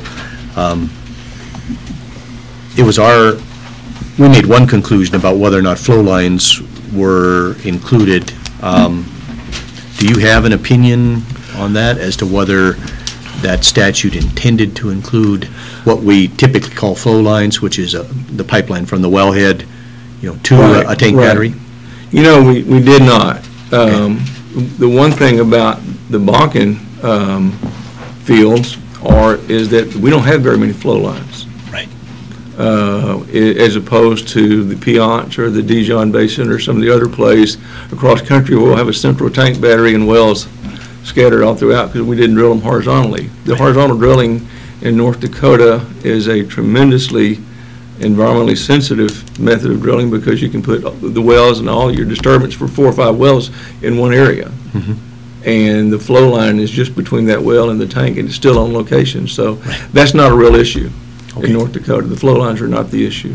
we made one conclusion about whether or not flow lines were included. Do you have an opinion on that as to whether that statute intended to include what we typically call flow lines, which is the pipeline from the wellhead, to a tank battery? We did not. The one thing about the Bakken fields is that we don't have very many flow lines. Right. As opposed to the Piceance or the Dijon Basin or some of the other plays across country, we'll have a central tank battery and wells scattered all throughout because we didn't drill them horizontally. The horizontal drilling in North Dakota is a tremendously environmentally sensitive method of drilling because you can put the wells and all your disturbance for 4 or 5 wells in one area. And the flow line is just between that well and the tank, and it's still on location. So that's not a real issue in North Dakota. The flow lines are not the issue.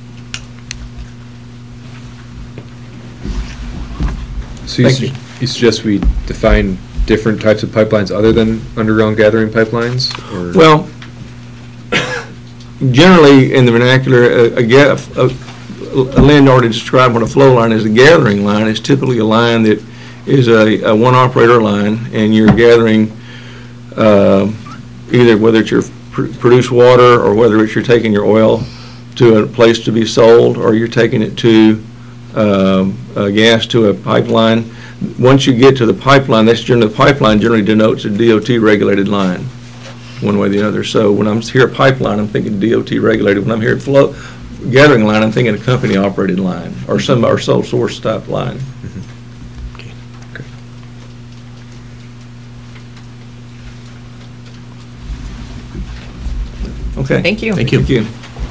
So you suggest we define different types of pipelines other than underground gathering pipelines? Or? Well, generally, in the vernacular, a landowner to describe what a flow line is, a gathering line is typically a line that is a one-operator line, and you're gathering either whether it's your produced water or whether it's you're taking your oil to a place to be sold, or you're taking it to gas to a pipeline. Once you get to the pipeline, the pipeline generally denotes a DOT-regulated line, one way or the other. So when I'm here at pipeline, I'm thinking DOT-regulated. When I'm here at flow gathering line, I'm thinking a company-operated line or sole source type line. Okay. Thank you. Thank you. Thank you.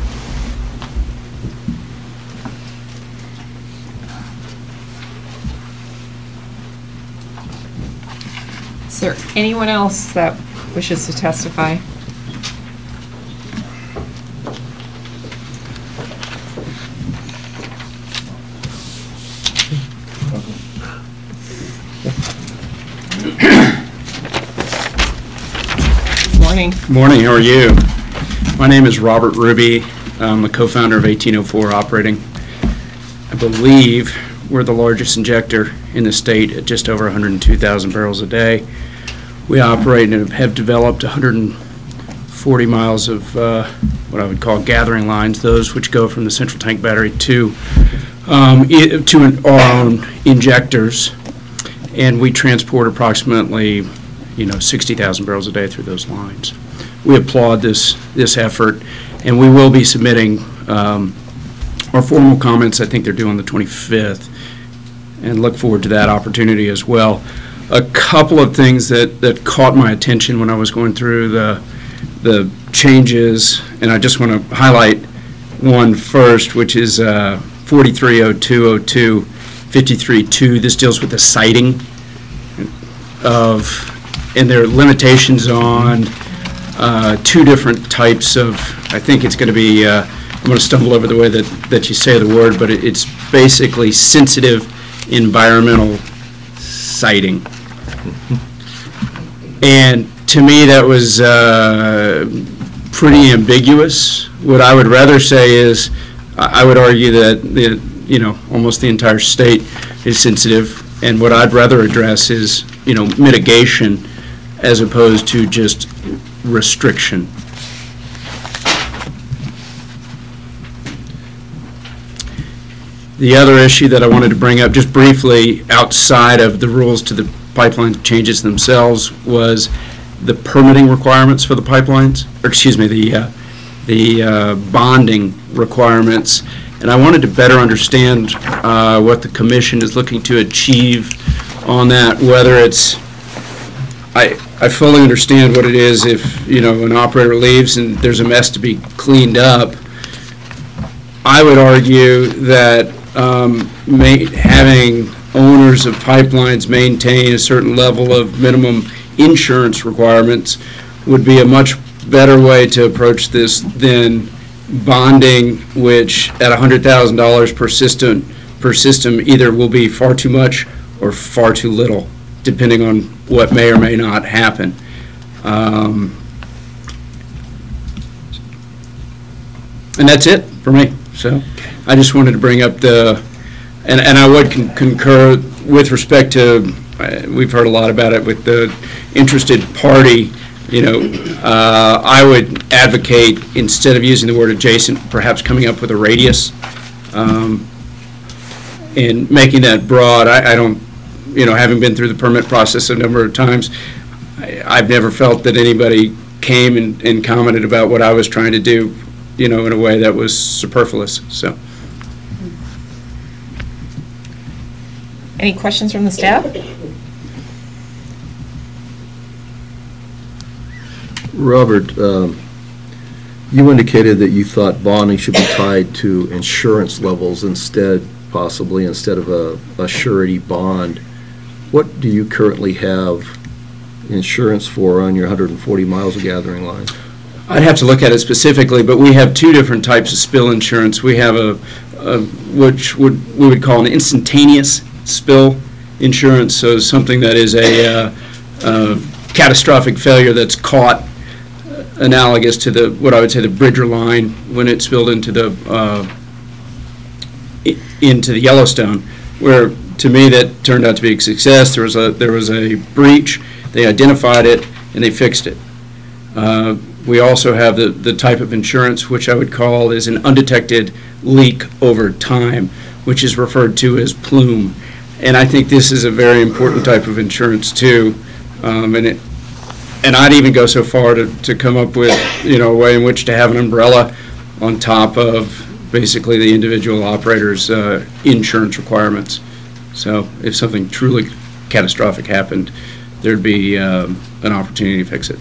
Is there anyone else that wishes to testify? Morning. Morning, how are you? My name is Robert Ruby. I'm the co-founder of 1804 Operating. I believe we're the largest injector in the state at just over 102,000 barrels a day. We operate and have developed 140 miles of what I would call gathering lines, those which go from the central tank battery to our own injectors, and we transport approximately 60,000 barrels a day through those lines. We applaud this effort, and we will be submitting our formal comments. I think they're due on the 25th, and look forward to that opportunity as well. A couple of things that caught my attention when I was going through the changes, and I just want to highlight one first, which is 430202 53.2. This deals with the siting and there are limitations on 2 different types of, I think it's going to be, I'm going to stumble over the way that you say the word, but it's basically sensitive environmental siting. And to me, that was pretty ambiguous. What I would rather say is, I would argue that almost the entire state is sensitive, and what I'd rather address is mitigation as opposed to just restriction. The other issue that I wanted to bring up just briefly outside of the rules to the pipeline changes themselves was the permitting requirements for the pipelines, or excuse me, the bonding requirements. And I wanted to better understand what the commission is looking to achieve on that, whether it's, I fully understand what it is if, an operator leaves and there's a mess to be cleaned up. I would argue that having owners of pipelines maintain a certain level of minimum insurance requirements would be a much better way to approach this than bonding, which at $100,000 per system either will be far too much or far too little, depending on what may or may not happen. And that's it for me. So I just wanted to bring up and I would concur with respect to, we've heard a lot about it with the interested party. I would advocate, instead of using the word adjacent, perhaps coming up with a radius and making that broad. I don't, having been through the permit process a number of times, I've never felt that anybody came and commented about what I was trying to do, in a way that was superfluous. So. Any questions from the staff? Robert, You indicated that you thought bonding should be tied to insurance levels instead, possibly, instead of a surety bond. What do you currently have insurance for on your 140 miles of gathering line? I'd have to look at it specifically, but we have two different types of spill insurance. We have we would call an instantaneous spill insurance, so something that is a catastrophic failure that's caught, analogous to what I would say the Bridger line when it spilled into the Yellowstone, where to me that turned out to be a success. There was a breach, they identified it, and they fixed it. We also have the type of insurance which I would call is an undetected leak over time, which is referred to as plume. And I think this is a very important type of insurance too. And I'd even go so far to come up with, a way in which to have an umbrella on top of basically the individual operator's insurance requirements. So if something truly catastrophic happened, there'd be an opportunity to fix it.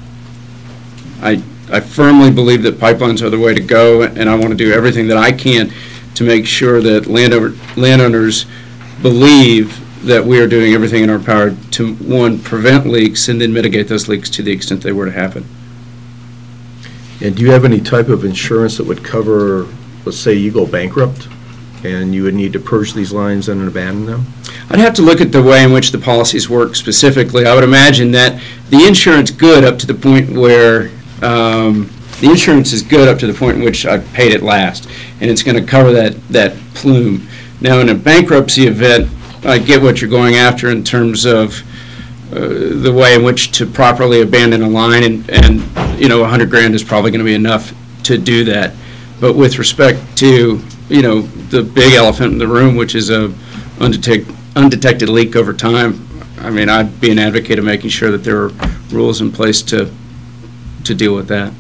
I firmly believe that pipelines are the way to go, and I want to do everything that I can to make sure that landowners believe that we are doing everything in our power to, one, prevent leaks and then mitigate those leaks to the extent they were to happen. And do you have any type of insurance that would cover, let's say you go bankrupt and you would need to purge these lines and abandon them? I'd have to look at the way in which the policies work specifically. I would imagine that the insurance good up to the point where the insurance is good up to the point in which I paid it last, and it's going to cover that plume. Now, in a bankruptcy event, I get what you're going after in terms of the way in which to properly abandon a line, and $100,000 is probably going to be enough to do that. But with respect to the big elephant in the room, which is a undetected leak over time, I mean, I'd be an advocate of making sure that there are rules in place to deal with that.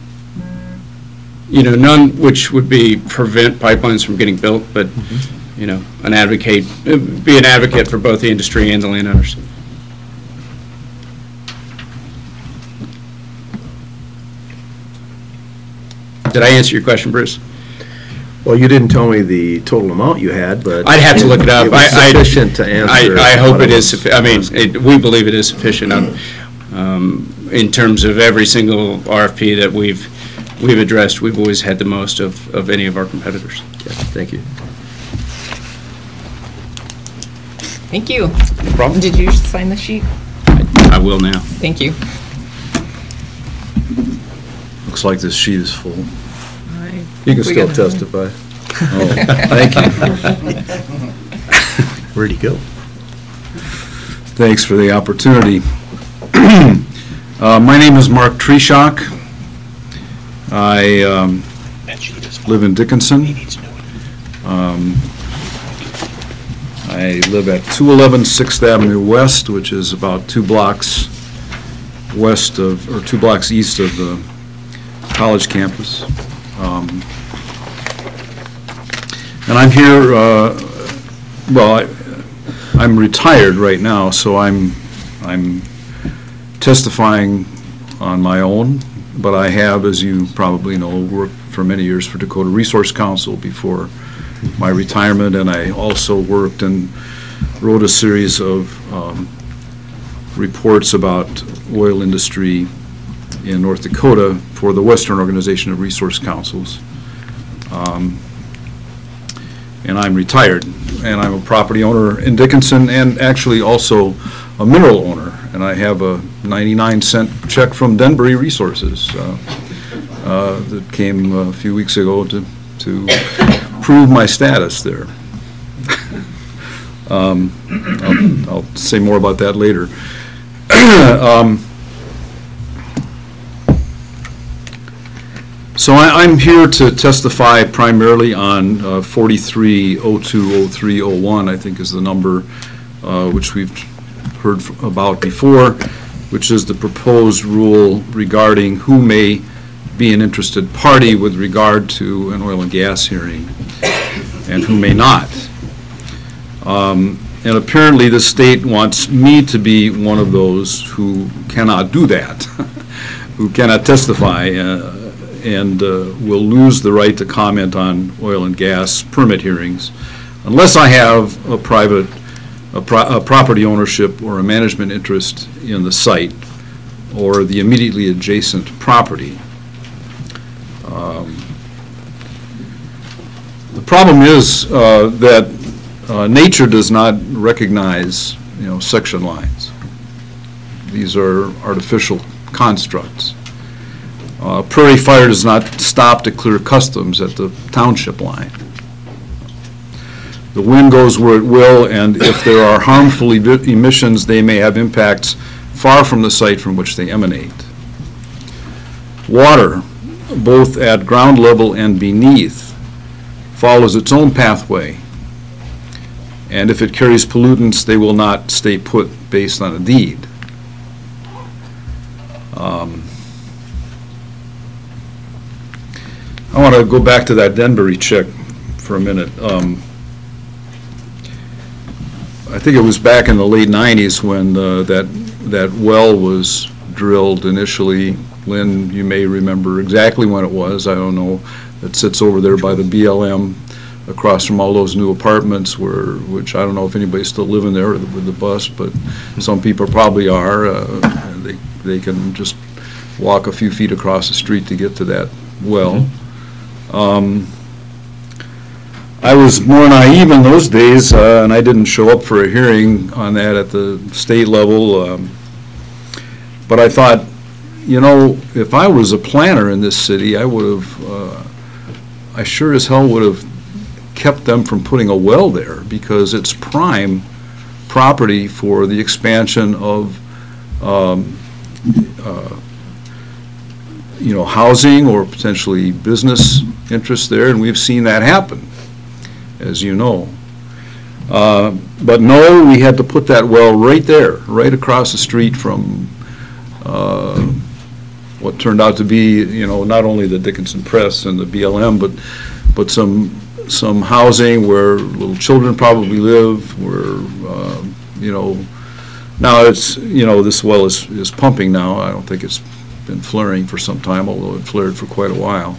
None which would prevent pipelines from getting built, but be an advocate for both the industry and the landowners. Did I answer your question, Bruce? Well, you didn't tell me the total amount you had, but I'd have to look it up. It was sufficient to answer. I hope it is. We believe it is sufficient. In terms of every single RFP that we've addressed, we've always had the most of any of our competitors. Okay, thank you. Thank you. No problem. Did you sign the sheet? I will now. Thank you. Looks like this sheet is full. You can still testify. Oh, thank you. Where'd he go? Thanks for the opportunity. My name is Mark Treshock. I live in Dickinson. I live at 211 6th Avenue West, which is about 2 blocks east of the college campus. And I'm here, I'm retired right now, so I'm testifying on my own, but I have, as you probably know, worked for many years for Dakota Resource Council before my retirement, and I also worked and wrote a series of reports about oil industry in North Dakota for the Western Organization of Resource Councils. And I'm retired, and I'm a property owner in Dickinson and actually also a mineral owner, and I have a 99-cent check from Denbury Resources that came a few weeks ago to prove my status there. I'll say more about that later. So I'm here to testify primarily on 43020301, I think is the number which we've heard about before, which is the proposed rule regarding who may be an interested party with regard to an oil and gas hearing and who may not. And apparently the state wants me to be one of those who cannot do that, who cannot testify and will lose the right to comment on oil and gas permit hearings unless I have a property ownership or a management interest in the site or the immediately adjacent property. The problem is that nature does not recognize, section lines. These are artificial constructs. Prairie fire does not stop to clear customs at the township line. The wind goes where it will, and if there are harmful emissions, they may have impacts far from the site from which they emanate. Water, both at ground level and beneath, follows its own pathway, and if it carries pollutants, they will not stay put based on a deed. I want to go back to that Denbury check for a minute. I think it was back in the late 90s when that well was drilled initially. Lynn, you may remember exactly when it was. I don't know. It sits over there by the BLM across from all those new apartments which I don't know if anybody's still living there with the bus, but some people probably are. They can just walk a few feet across the street to get to that well. I was more naive in those days, and I didn't show up for a hearing on that at the state level. But I thought, if I was a planner in this city, I sure as hell would have kept them from putting a well there, because it's prime property for the expansion of housing or potentially business interests there, and we've seen that happen, as you know. But no, we had to put that well right there, right across the street from what turned out to be, not only the Dickinson Press and the BLM, but some housing where little children probably live, where, now it's, this well is pumping now. I don't think it's been flaring for some time, although it flared for quite a while.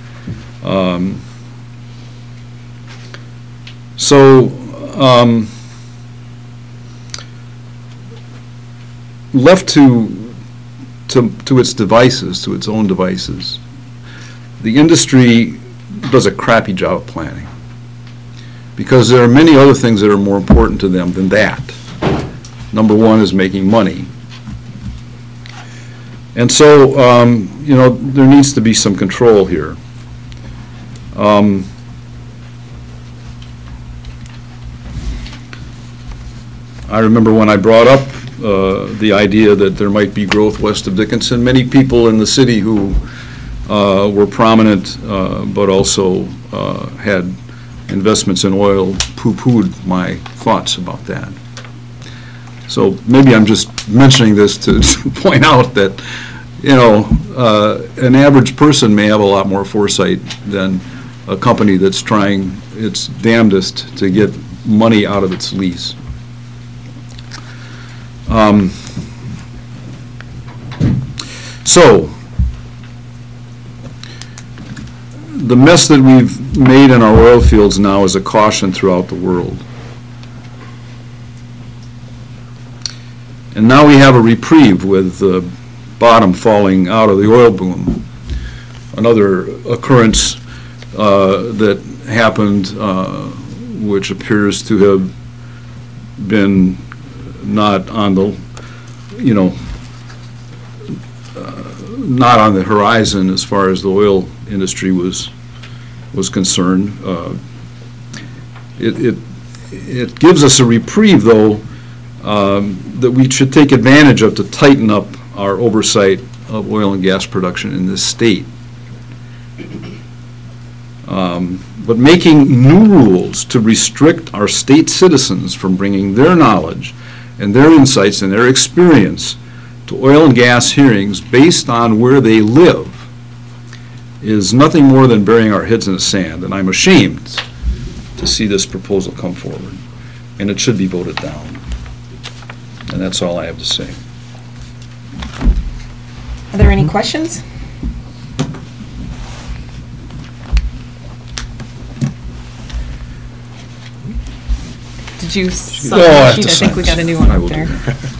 Left to its devices, to its own devices, the industry does a crappy job of planning, because there are many other things that are more important to them than that. Number one is making money. And so, there needs to be some control here. I remember when I brought up the idea that there might be growth west of Dickinson, many people in the city who were prominent but also had investments in oil poo-pooed my thoughts about that. So maybe I'm just mentioning this to point out that, an average person may have a lot more foresight than a company that's trying its damnedest to get money out of its lease. So, the mess that we've made in our oil fields now is a caution throughout the world. And now we have a reprieve with the bottom falling out of the oil boom. Another occurrence that happened, which appears to have been not on the, not on the horizon as far as the oil industry was concerned. It gives us a reprieve, though, that we should take advantage of to tighten up our oversight of oil and gas production in this state. But making new rules to restrict our state citizens from bringing their knowledge and their insights and their experience to oil and gas hearings based on where they live is nothing more than burying our heads in the sand, and I'm ashamed to see this proposal come forward, and it should be voted down. And that's all I have to say. Are there any questions? Did you sign Oh, I the have sheet? to I think sign we this. got a new one I up will do there.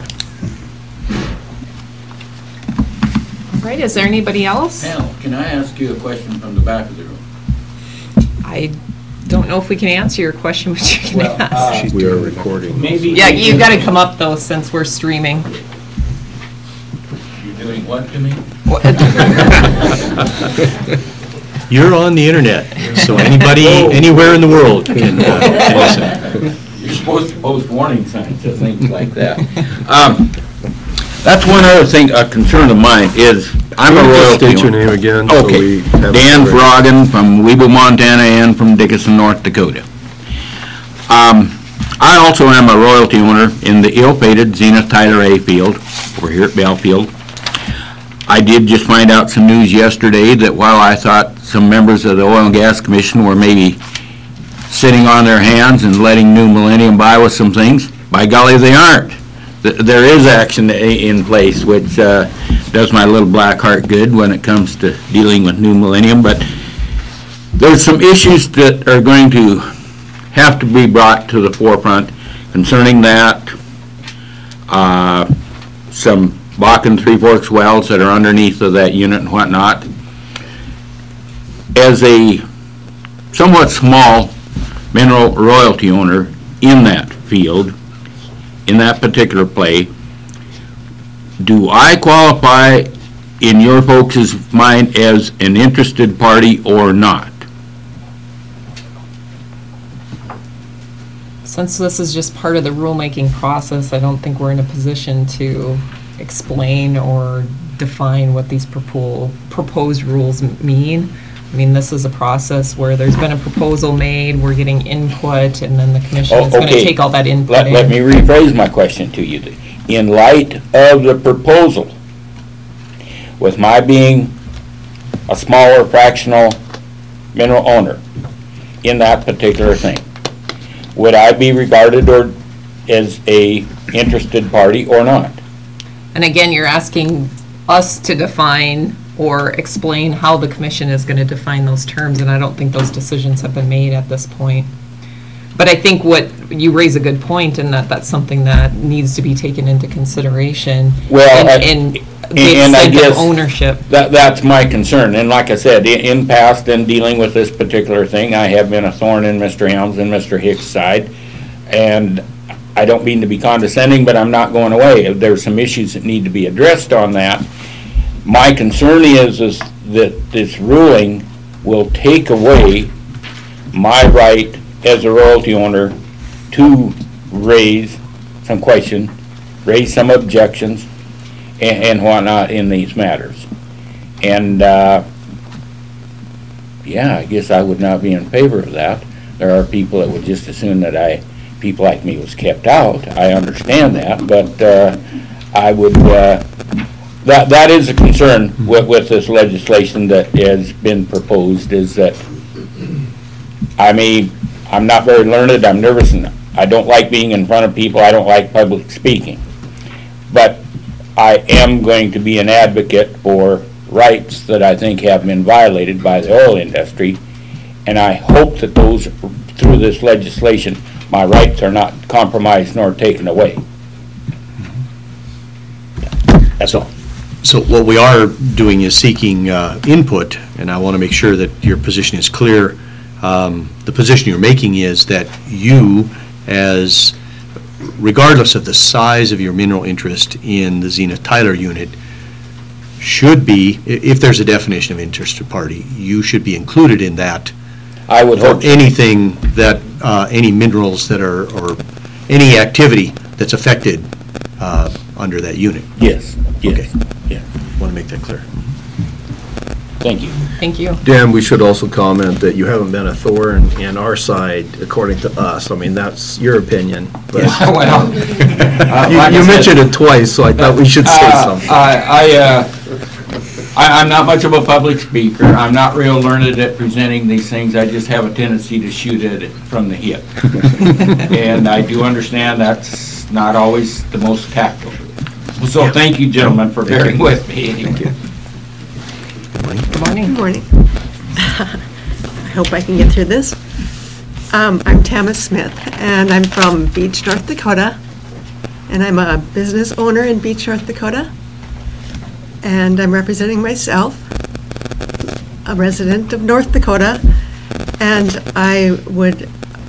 All right, is there anybody else? Now, can I ask you a question from the back of the room? I don't know if we can answer your question, but you can ask. We are recording. Maybe. Yeah, you got to come up though, since we're streaming. You're doing what to me? You're on the internet, so anybody, anywhere in the world can listen. You're supposed to post warning signs or things like that. That's one other thing, a concern of mine is, I'm a royalty owner. State your name again. so Okay, we have it Dan correct. Froggen from Weeble, Montana, and from Dickinson, North Dakota. I also am a royalty owner in the ill-fated Zenith Tyler A field, over here at Bellfield. I did just find out some news yesterday that while I thought some members of the Oil and Gas Commission were maybe sitting on their hands and letting New Millennium by with some things, by golly, they aren't. There is action in place, which does my little black heart good when it comes to dealing with New Millennium, but there's some issues that are going to have to be brought to the forefront concerning that. Some Bakken Three Forks wells that are underneath of that unit and whatnot. As a somewhat small mineral royalty owner in that field, in that particular play, do I qualify in your folks' mind as an interested party or not? Since this is just part of the rulemaking process, I don't think we're in a position to explain or define what these proposed rules mean. I mean, this is a process where there's been a proposal made, we're getting input, and then the commission is going to Okay. take all that input in. Let me rephrase my question to you. In light of the proposal, with my being a smaller fractional mineral owner in that particular thing, would I be regarded as a interested party or not? And again, you're asking us to define or explain how the commission is going to define those terms, and I don't think those decisions have been made at this point. But I think you raise a good point in that that's something that needs to be taken into consideration. Well, and the and I extent guess of ownership. That's my concern, and like I said, in past, in dealing with this particular thing, I have been a thorn in Mr. Helms and Mr. Hicks' side, and I don't mean to be condescending, but I'm not going away. There's some issues that need to be addressed on that. My concern is that this ruling will take away my right as a royalty owner to raise some question, raise some objections, and whatnot in these matters. And, yeah, I guess I would not be in favor of that. There are people that would just assume that people like me was kept out. I understand that, but I would, that is a concern with this legislation that has been proposed, is that I'm not very learned, I'm nervous, and I don't like being in front of people, I don't like public speaking. But I am going to be an advocate for rights that I think have been violated by the oil industry, and I hope that through this legislation, my rights are not compromised nor taken away. That's all. So what we are doing is seeking input, and I want to make sure that your position is clear. The position you're making is that you, regardless of the size of your mineral interest in the Zenith Tyler unit, should be, if there's a definition of interested party, you should be included in that. I would hope. For anything that, any minerals that are, or any activity that's affected under that unit. Yes, yes, Okay. yeah. Want to make that clear. Thank you. Thank you. Dan, we should also comment that you haven't been a thorn in our side, according to us. I mean, that's your opinion. But Well, you mentioned it twice, so I thought we should say something. I'm not much of a public speaker. I'm not real learned at presenting these things. I just have a tendency to shoot at it from the hip. And I do understand that's not always the most tactful. So thank you, gentlemen, for bearing with me. Good morning. Good morning. I hope I can get through this. I'm Tamma Smith, and I'm from Beach, North Dakota, and I'm a business owner in Beach, North Dakota, and I'm representing myself, a resident of North Dakota, and I would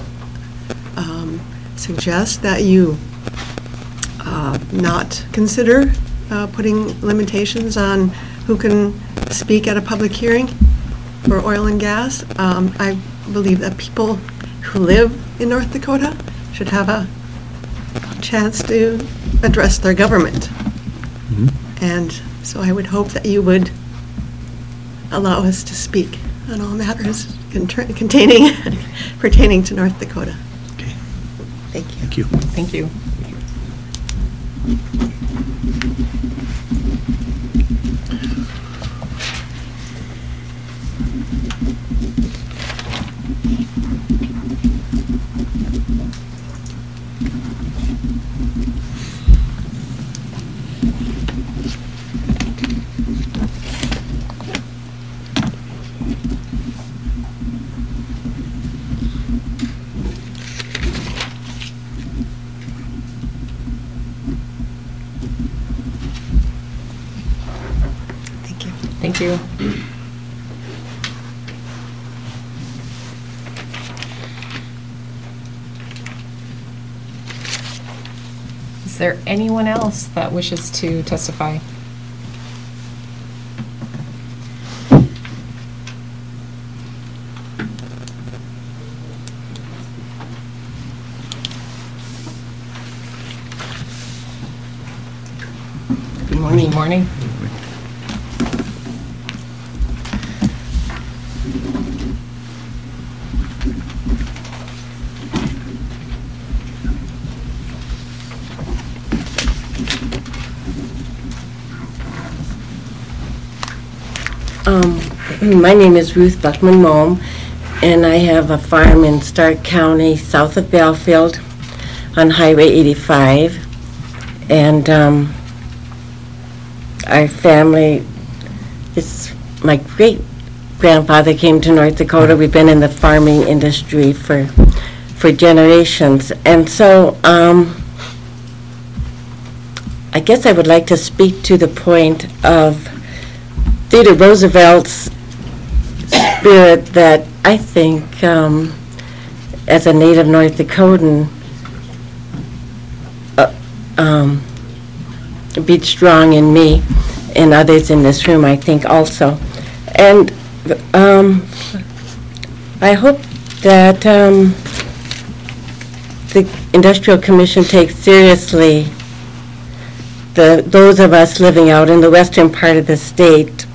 suggest that you not consider putting limitations on who can speak at a public hearing for oil and gas. I believe that people who live in North Dakota should have a chance to address their government. And so I would hope that you would allow us to speak on all matters pertaining to North Dakota. Okay. Thank you. Thank you. Thank you. Thank you. Is there anyone else that wishes to testify? Good morning. Good morning. My name is Ruth Buckman Mohm, and I have a farm in Stark County, south of Belfield, on Highway 85. And our family, my great-grandfather came to North Dakota. We've been in the farming industry for generations. And so I guess I would like to speak to the point of Theodore Roosevelt's spirit that I think, as a native North Dakotan, beats strong in me and others in this room, I think, also. And I hope that the Industrial Commission takes seriously those of us living out in the western part of the state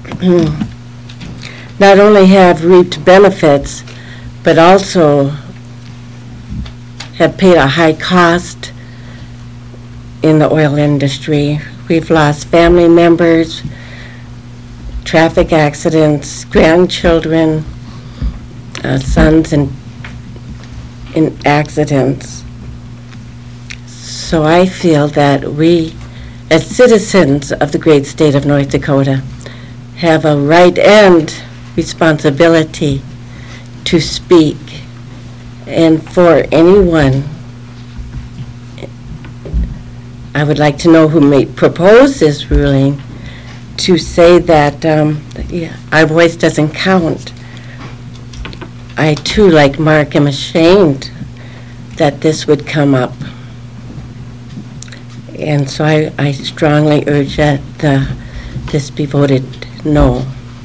not only have reaped benefits, but also have paid a high cost in the oil industry. We've lost family members, traffic accidents, grandchildren, sons in accidents. So I feel that we, as citizens of the great state of North Dakota, have a right and responsibility to speak. And for anyone, I would like to know who may propose this ruling, to say that our voice doesn't count. I too, like Mark, am ashamed that this would come up. And so I strongly urge that this be voted no.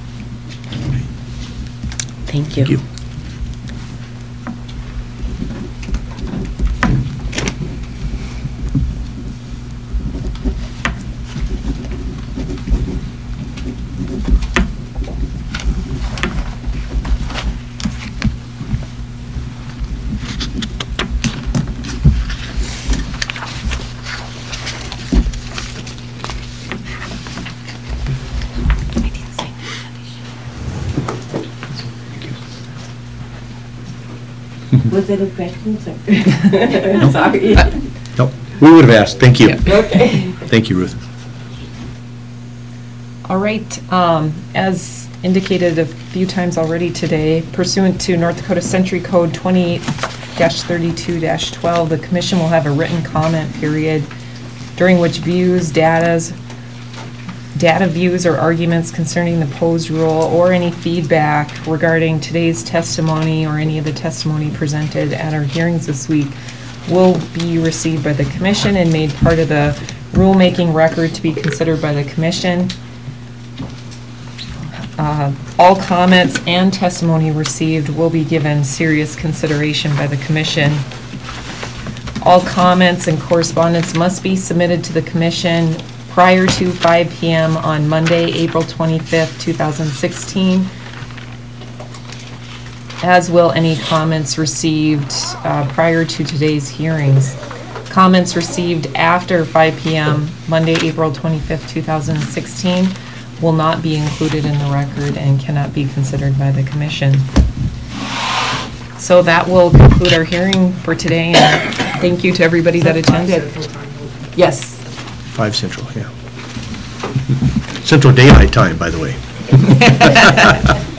Thank you. Thank you. Was it a question, sir? No. Sorry. Nope, we would have asked, thank you. Okay. Thank you, Ruth. All right, as indicated a few times already today, pursuant to North Dakota Century Code 28-32-12, the commission will have a written comment period during which data views, or arguments concerning the proposed rule or any feedback regarding today's testimony or any of the testimony presented at our hearings this week will be received by the commission and made part of the rulemaking record to be considered by the commission. All comments and testimony received will be given serious consideration by the commission. All comments and correspondence must be submitted to the commission prior to 5 p.m. on Monday, April 25th, 2016, as will any comments received prior to today's hearings. Comments received after 5 p.m. Monday, April 25th, 2016 will not be included in the record and cannot be considered by the commission. So that will conclude our hearing for today, and thank you to everybody that attended. Yes. 5 Central, yeah. Central Daylight Time, by the way.